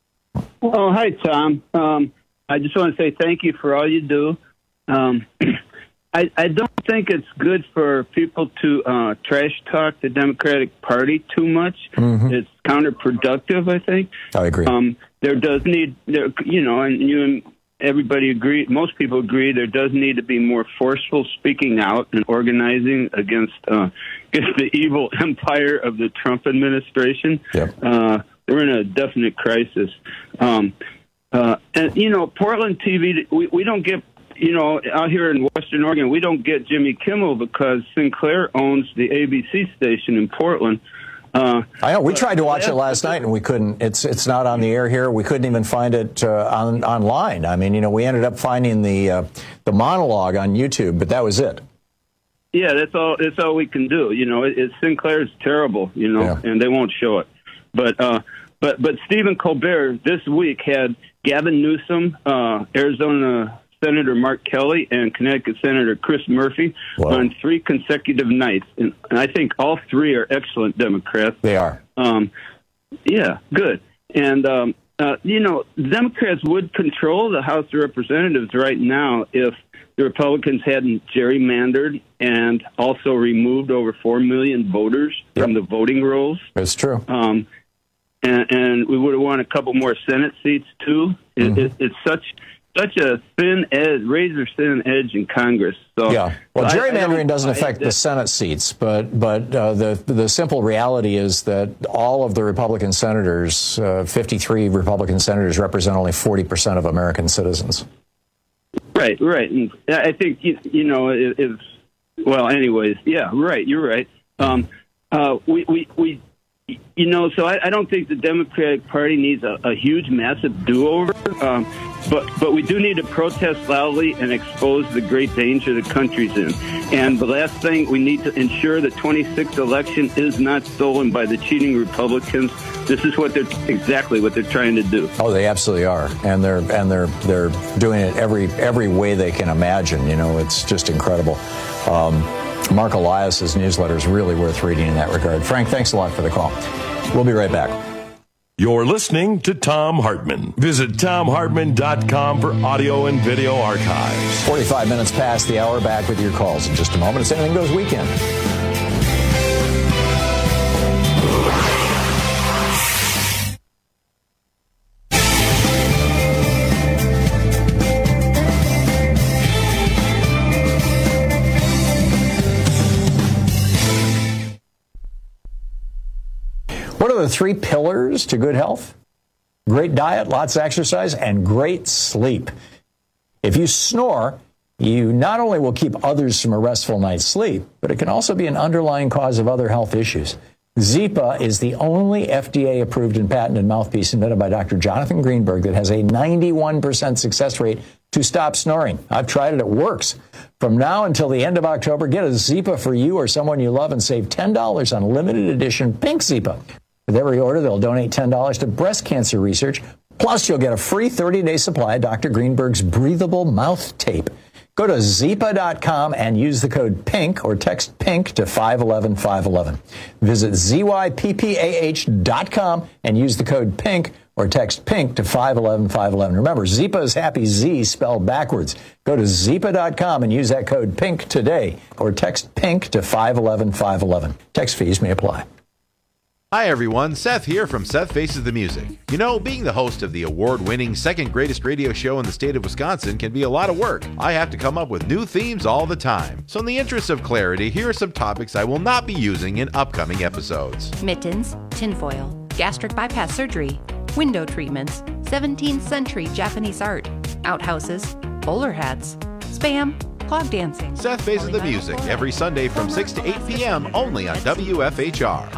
Oh, hi, Tom. Um, I just want to say thank you for all you do. Um, I, I don't think it's good for people to uh, trash talk the Democratic Party too much. Mm-hmm. It's counterproductive, I think. I agree. Um, there does need, there, you know, and you and everybody agree, most people agree, there does need to be more forceful speaking out and organizing against, uh, against the evil empire of the Trump administration. Yep. Uh, we're in a definite crisis. Um, uh, and, you know, Portland T V, we, we don't get, you know, out here in Western Oregon, we don't get Jimmy Kimmel because Sinclair owns the A B C station in Portland. Uh, I know. We tried to watch it last night and we couldn't. It's it's not on the air here. We couldn't even find it uh, on online. I mean, you know, we ended up finding the uh, the monologue on YouTube, but that was it. Yeah, that's all. That's all we can do. You know, it, it, Sinclair's terrible. You know, yeah. and they won't show it. But uh, but but Stephen Colbert this week had Gavin Newsom, uh, Arizona Senator Mark Kelly, and Connecticut Senator Chris Murphy wow. on three consecutive nights. And I think all three are excellent Democrats. They are. Um, yeah, good. And, um, uh, you know, Democrats would control the House of Representatives right now if the Republicans hadn't gerrymandered and also removed over four million voters yep. from the voting rolls. That's true. Um, and, and we would have won a couple more Senate seats, too. It, mm-hmm. it, it's such... such a thin edge, razor thin edge in Congress. So yeah, well, so gerrymandering I, I doesn't I, affect I, the Senate seats, but but uh, the the simple reality is that all of the Republican senators, uh, fifty-three Republican senators, represent only forty percent of American citizens. Right, right, and I think you, you know if, if well, anyways, yeah, right, you're right. Um, uh, we we we. You know, so I, I don't think the Democratic Party needs a, a huge, massive do-over, um, but but we do need to protest loudly and expose the great danger the country's in. And the last thing, we need to ensure the twenty-sixth election is not stolen by the cheating Republicans. This is what they're exactly what they're trying to do. Oh, they absolutely are, and they're and they're they're doing it every every way they can imagine. You know, it's just incredible. Um, Mark Elias's newsletter is really worth reading in that regard. Frank, thanks a lot for the call. We'll be right back. You're listening to Thom Hartmann. Visit Thom Hartmann dot com for audio and video archives. forty-five minutes past the hour, back with your calls in just a moment. It's Anything Goes Weekend. What are the three pillars to good health? Great diet, lots of exercise, and great sleep. If you snore, you not only will keep others from a restful night's sleep, but it can also be an underlying cause of other health issues. Zypa is the only F D A-approved and patented mouthpiece invented by Doctor Jonathan Greenberg that has a ninety-one percent success rate to stop snoring. I've tried it. It works. From now until the end of October, get a Zypa for you or someone you love and save ten dollars on limited edition Pink Zypa. With every order, they'll donate ten dollars to breast cancer research. Plus, you'll get a free thirty-day supply of Doctor Greenberg's breathable mouth tape. Go to zypa dot com and use the code PINK or text PINK to five one one five one one. Visit zyppah dot com and use the code PINK or text PINK to five one one five one one. Remember, Zypa is happy Z spelled backwards. Go to zypa dot com and use that code PINK today or text PINK to five one one five one one. Text fees may apply. Hi everyone, Seth here from Seth Faces the Music. You know, being the host of the award-winning second greatest radio show in the state of Wisconsin can be a lot of work. I have to come up with new themes all the time. So in the interest of clarity, here are some topics I will not be using in upcoming episodes. Mittens, tinfoil, gastric bypass surgery, window treatments, seventeenth century Japanese art, outhouses, bowler hats, spam, clog dancing. Seth Faces the Music every Sunday from six to eight p.m. only on W F H R.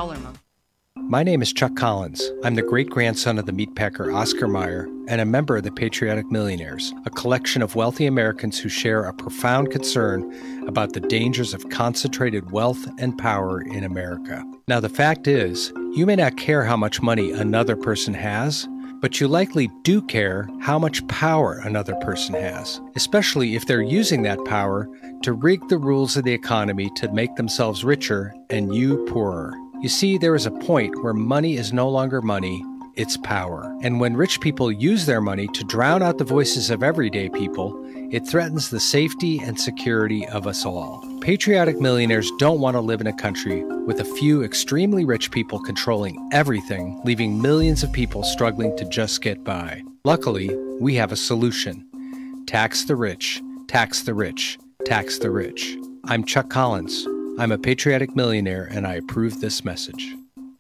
My name is Chuck Collins. I'm the great-grandson of the meatpacker Oscar Mayer and a member of the Patriotic Millionaires, a collection of wealthy Americans who share a profound concern about the dangers of concentrated wealth and power in America. Now, the fact is, you may not care how much money another person has, but you likely do care how much power another person has, especially if they're using that power to rig the rules of the economy to make themselves richer and you poorer. You see, there is a point where money is no longer money, it's power. And when rich people use their money to drown out the voices of everyday people, it threatens the safety and security of us all. Patriotic millionaires don't want to live in a country with a few extremely rich people controlling everything, leaving millions of people struggling to just get by. Luckily, we have a solution. Tax the rich, tax the rich, tax the rich. I'm Chuck Collins. I'm a patriotic millionaire, and I approve this message.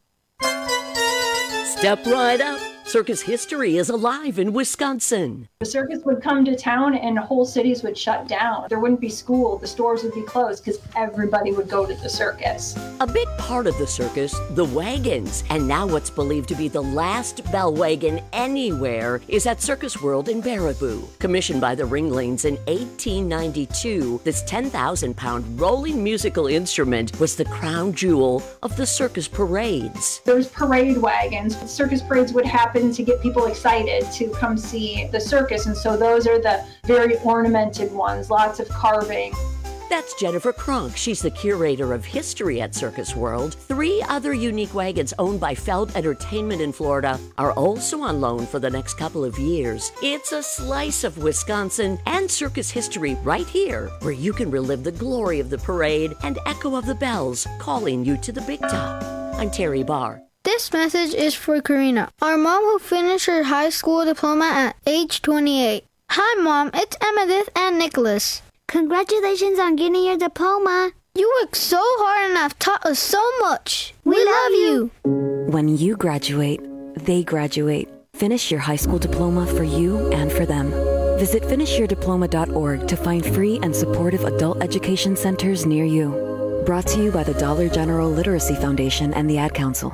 Step right up. Circus history is alive in Wisconsin. The circus would come to town and whole cities would shut down. There wouldn't be school, the stores would be closed because everybody would go to the circus. A big part of the circus, the wagons. And now what's believed to be the last bell wagon anywhere is at Circus World in Baraboo. Commissioned by the Ringlings in eighteen ninety-two, this ten thousand pound rolling musical instrument was the crown jewel of the circus parades. There's parade wagons. Circus parades would happen to get people excited to come see the circus, and so those are the very ornamented ones, lots of carving. That's Jennifer Kronk. She's the curator of history at Circus World. Three other unique wagons owned by Feld Entertainment in Florida are also on loan for the next couple of years. It's a slice of Wisconsin and circus history right here, where you can relive the glory of the parade and echo of the bells calling you to the big top. I'm Terry Barr. This message is for Karina, our mom who finished her high school diploma at age twenty-eight. Hi, Mom. It's Emmettith and Nicholas. Congratulations on getting your diploma. You worked so hard and have taught us so much. We, we love you. When you graduate, they graduate. Finish your high school diploma for you and for them. Visit finish your diploma dot org to find free and supportive adult education centers near you. Brought to you by the Dollar General Literacy Foundation and the Ad Council.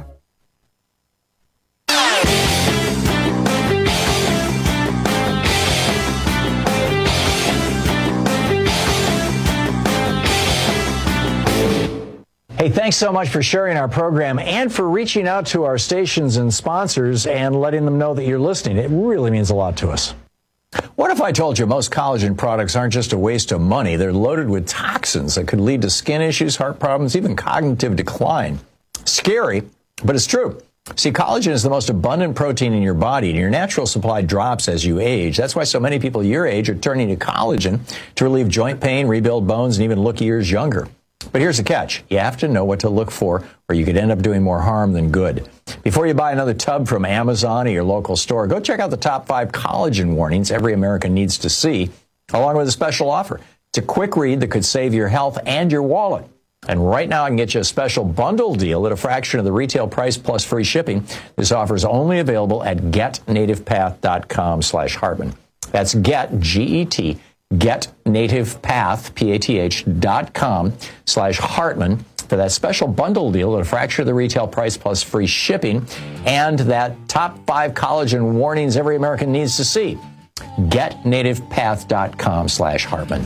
Hey, thanks so much for sharing our program and for reaching out to our stations and sponsors and letting them know that you're listening. It really means a lot to us. What if I told you most collagen products aren't just a waste of money? They're loaded with toxins that could lead to skin issues, heart problems, even cognitive decline. Scary, but it's true. See, collagen is the most abundant protein in your body, and your natural supply drops as you age. That's why so many people your age are turning to collagen to relieve joint pain, rebuild bones, and even look years younger. But here's the catch. You have to know what to look for, or you could end up doing more harm than good. Before you buy another tub from Amazon or your local store, go check out the top five collagen warnings every American needs to see, along with a special offer. It's a quick read that could save your health and your wallet. And right now I can get you a special bundle deal at a fraction of the retail price plus free shipping. This offer is only available at get native path dot com slash Hartman. That's get, G E T, getnativepath, P A T H, dot com slash Hartman for that special bundle deal at a fraction of the retail price plus free shipping and that top five collagen warnings every American needs to see. get native path dot com slash Hartman.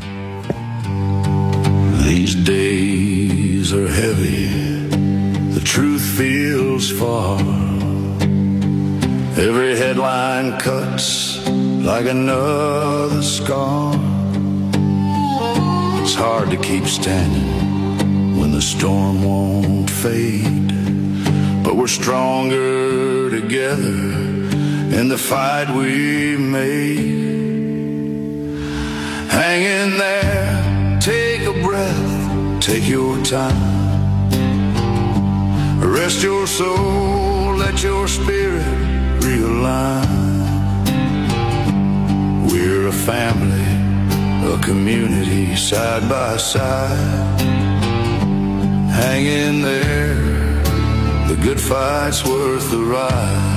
These days are heavy, the truth feels far. Every headline cuts like another scar. It's hard to keep standing when the storm won't fade, but we're stronger together in the fight we made. Hang in there, take a breath, take your time. Rest your soul, let your spirit realign. We're a family, a community, side by side. Hang in there, the good fight's worth the ride.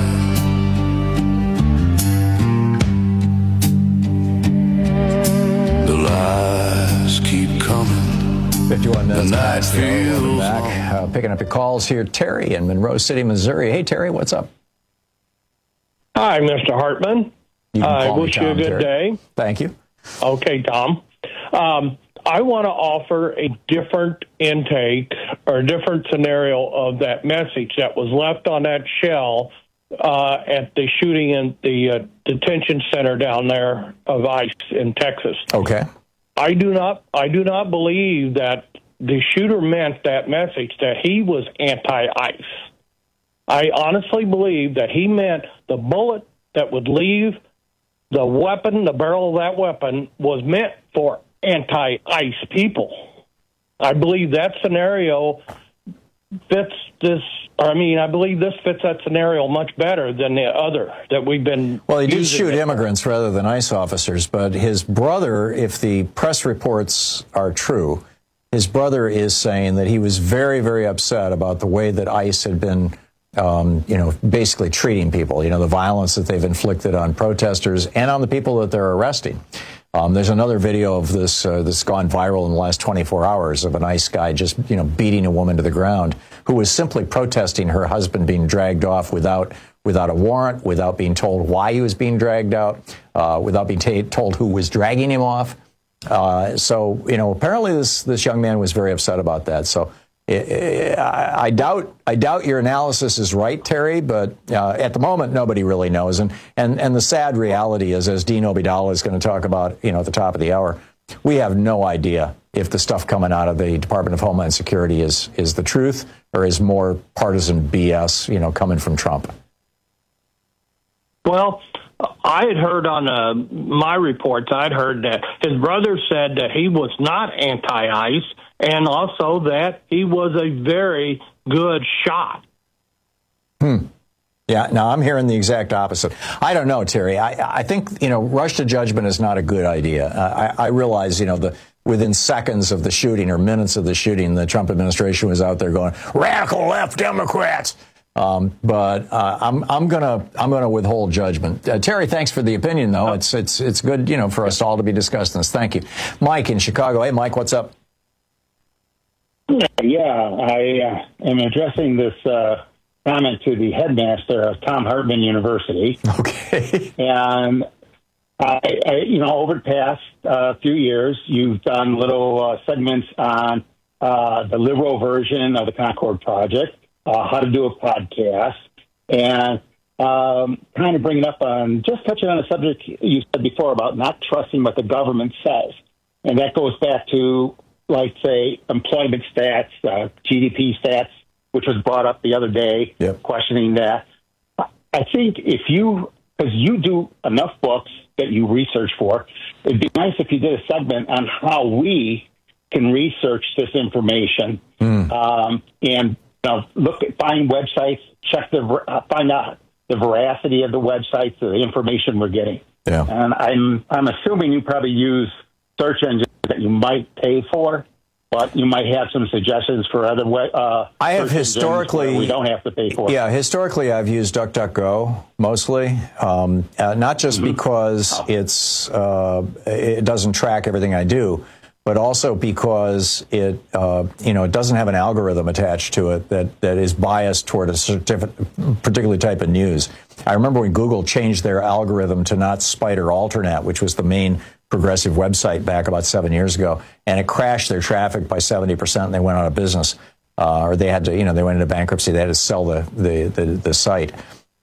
The lies keep coming. fifty-one minutes the night past the hour. Welcome feels back. Uh, picking up your calls here. Terry in Monroe City, Missouri. Hey, Terry, what's up? Hi, Mister Hartman. I wish you a good day. Thank you. Okay, Tom. Um, I want to offer a different intake or a different scenario of that message that was left on that shell uh, at the shooting in the uh, detention center down there of ICE in Texas. Okay. I do not. I do not believe that the shooter meant that message that he was anti-ICE. I honestly believe that he meant the bullet that would leave the weapon, the barrel of that weapon, was meant for anti-ICE people. I believe that scenario fits this, or I mean, I believe this fits that scenario much better than the other that we've been Well, he did using shoot it. immigrants rather than ICE officers, but his brother, if the press reports are true, his brother is saying that he was very, very upset about the way that ICE had been Um, you know, basically treating people, you know, the violence that they've inflicted on protesters and on the people that they're arresting. Um, there's another video of this uh, that's gone viral in the last twenty-four hours of a nice guy just, you know, beating a woman to the ground who was simply protesting her husband being dragged off without without a warrant, without being told why he was being dragged out, uh, without being t- told who was dragging him off. Uh, so, you know, apparently this this young man was very upset about that. So I doubt I doubt your analysis is right, Terry, but uh, at the moment, nobody really knows. And, and, and the sad reality is, as Dean Obeidallah is going to talk about, you know, at the top of the hour, we have no idea if the stuff coming out of the Department of Homeland Security is, is the truth or is more partisan B S, you know, coming from Trump. Well, I had heard on uh, my reports, I'd heard that his brother said that he was not anti-ICE, and also that he was a very good shot. Hmm. Yeah, no, I'm hearing the exact opposite. I don't know, Terry. I, I think, you know, rush to judgment is not a good idea. Uh, I, I realize, you know, the within seconds of the shooting or minutes of the shooting, the Trump administration was out there going, radical left Democrats. Um, but uh, I'm I'm gonna I'm gonna withhold judgment. Uh, Terry, thanks for the opinion, though. It's it's it's good, you know, for us all to be discussing this. Thank you, Mike in Chicago. Hey, Mike, what's up? Yeah, I uh, am addressing this uh, comment to the headmaster of Thom Hartmann University. Okay. And, I, I, you know, over the past uh, few years, you've done little uh, segments on uh, the liberal version of the Concord Project, uh, how to do a podcast, and um, kind of bringing up on, just touching on a subject you said before about not trusting what the government says. And that goes back to, like, say, employment stats, uh, G D P stats, which was brought up the other day, yep. questioning that. I think if you, because you do enough books that you research for, it'd be nice if you did a segment on how we can research this information mm. um, and you know, look at, find websites, check the, uh, find out the veracity of the websites, the information we're getting. Yeah. And I'm, I'm assuming you probably use search engines that you might pay for, but you might have some suggestions for other way. Uh, I have historically we don't have to pay for. Yeah, historically I've used DuckDuckGo mostly, um, uh, not just mm-hmm. because oh. it's uh, it doesn't track everything I do, but also because it uh, you know it doesn't have an algorithm attached to it that that is biased toward a certif- particular type of news. I remember when Google changed their algorithm to not Spider Alternet, which was the main progressive website back about seven years ago, and it crashed their traffic by seventy percent, and they went out of business, uh, or they had to, you know, they went into bankruptcy. They had to sell the the the, the site.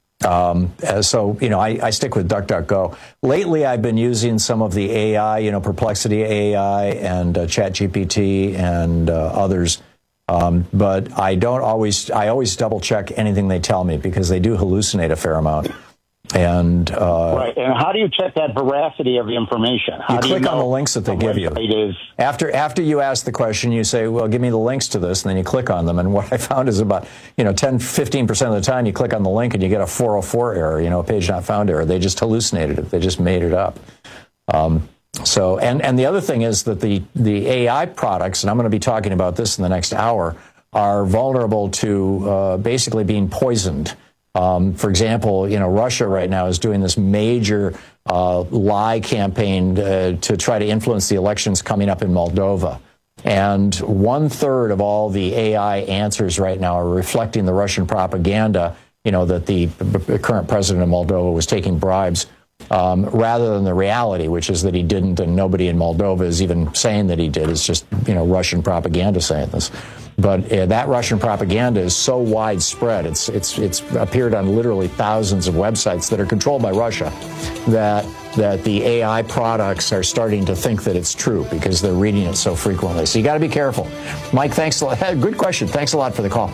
Um, so, you know, I, I stick with DuckDuckGo. Lately, I've been using some of the A I, you know, Perplexity A I and uh, ChatGPT and uh, others. Um, but I don't always, I always double check anything they tell me because they do hallucinate a fair amount. And uh, right. And how do you check that veracity of the information? How you do click you on the links that they give you. Is... After after you ask the question, you say, well, give me the links to this, and then you click on them. And what I found is about, you know, ten, fifteen percent of the time you click on the link and you get a four oh four error, you know, a page not found error. They just hallucinated it. They just made it up. Um, so, and, and the other thing is that the, the A I products, and I'm going to be talking about this in the next hour, are vulnerable to uh, basically being poisoned. Um, for example, you know, Russia right now is doing this major uh, lie campaign uh, to try to influence the elections coming up in Moldova. And one third of all the A I answers right now are reflecting the Russian propaganda, you know, that the b- current president of Moldova was taking bribes, um, rather than the reality, which is that he didn't, and nobody in Moldova is even saying that he did. It's just, you know, Russian propaganda saying this. But uh, that Russian propaganda is so widespread, it's it's it's appeared on literally thousands of websites that are controlled by Russia, that that the A I products are starting to think that it's true because they're reading it so frequently. So you got to be careful. Mike, thanks a lot. Good question. Thanks a lot for the call.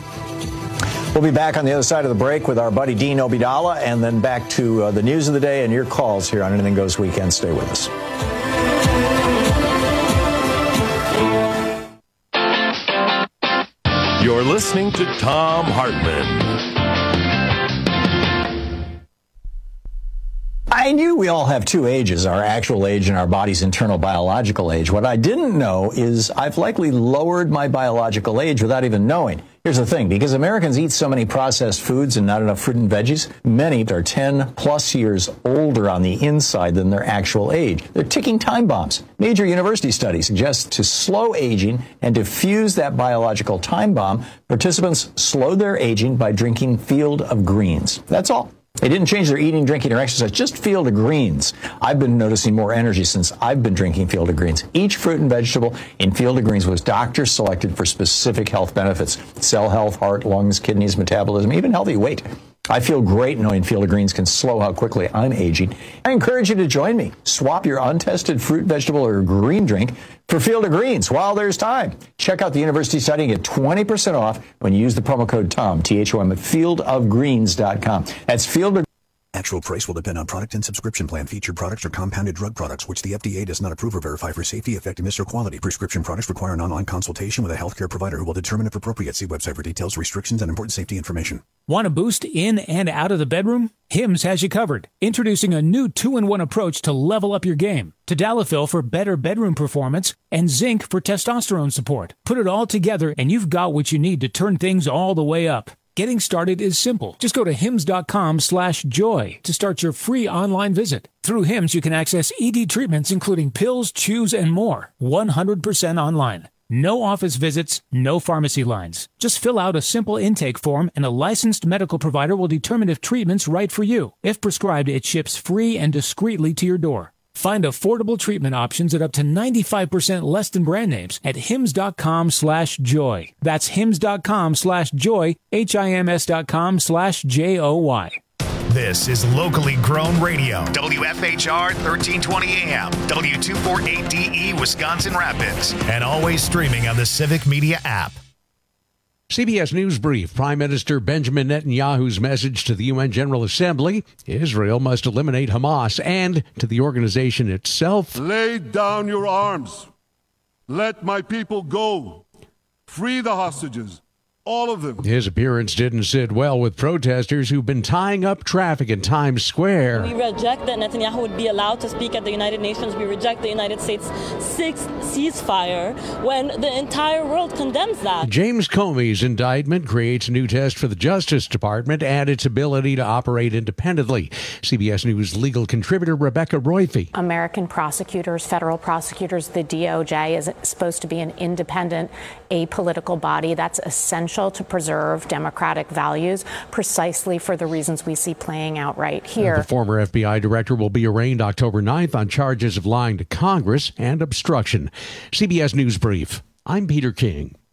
We'll be back on the other side of the break with our buddy Dean Obeidallah, and then back to uh, the news of the day and your calls here on Anything Goes Weekend. Stay with us. You're listening to Thom Hartmann. I knew we all have two ages, our actual age and our body's internal biological age. What I didn't know is I've likely lowered my biological age without even knowing. Here's the thing, because Americans eat so many processed foods and not enough fruit and veggies, many are ten plus years older on the inside than their actual age. They're ticking time bombs. Major university studies suggest to slow aging and diffuse that biological time bomb, participants slowed their aging by drinking Field of Greens. That's all. They didn't change their eating, drinking, or exercise, just Field of Greens. I've been noticing more energy since I've been drinking Field of Greens. Each fruit and vegetable in Field of Greens was doctor selected for specific health benefits: cell health, heart, lungs, kidneys, metabolism, even healthy weight. I feel great knowing Field of Greens can slow how quickly I'm aging. I encourage you to join me. Swap your untested fruit, vegetable, or green drink for Field of Greens while there's time. Check out the university study and get twenty percent off when you use the promo code TOM, T H O M, at field of greens dot com. That's Field of At Actual price will depend on product and subscription plan. Featured products are compounded drug products, which the F D A does not approve or verify for safety, effectiveness, or quality. Prescription products require an online consultation with a healthcare provider who will determine if appropriate. See website for details, restrictions, and important safety information. Want a boost in and out of the bedroom? Hims has you covered. Introducing a new two in one approach to level up your game. Tadalafil for better bedroom performance and zinc for testosterone support. Put it all together and you've got what you need to turn things all the way up. Getting started is simple. Just go to hims.com slash joy to start your free online visit. Through Hims, you can access E D treatments including pills, chews, and more. one hundred percent online. No office visits, no pharmacy lines. Just fill out a simple intake form and a licensed medical provider will determine if treatment's right for you. If prescribed, it ships free and discreetly to your door. Find affordable treatment options at up to ninety-five percent less than brand names at hims.com slash joy. That's hims.com slash joy, H-I-M-S dot com slash J O Y. This is locally grown radio. W F H R thirteen twenty A M, W two forty-eight D E, Wisconsin Rapids, and always streaming on the Civic Media app. C B S News Brief. Prime Minister Benjamin Netanyahu's message to the U N General Assembly: Israel must eliminate Hamas, and to the organization itself: lay down your arms. Let my people go. Free the hostages. All of them. His appearance didn't sit well with protesters who've been tying up traffic in Times Square. We reject that Netanyahu would be allowed to speak at the United Nations. We reject the United States' sixth ceasefire when the entire world condemns that. James Comey's indictment creates a new test for the Justice Department and its ability to operate independently. C B S News legal contributor Rebecca Roife. American prosecutors, federal prosecutors, the D O J is supposed to be an independent, apolitical body that's essential to preserve democratic values precisely for the reasons we see playing out right here. The former F B I director will be arraigned October ninth on charges of lying to Congress and obstruction. C B S News Brief. I'm Peter King.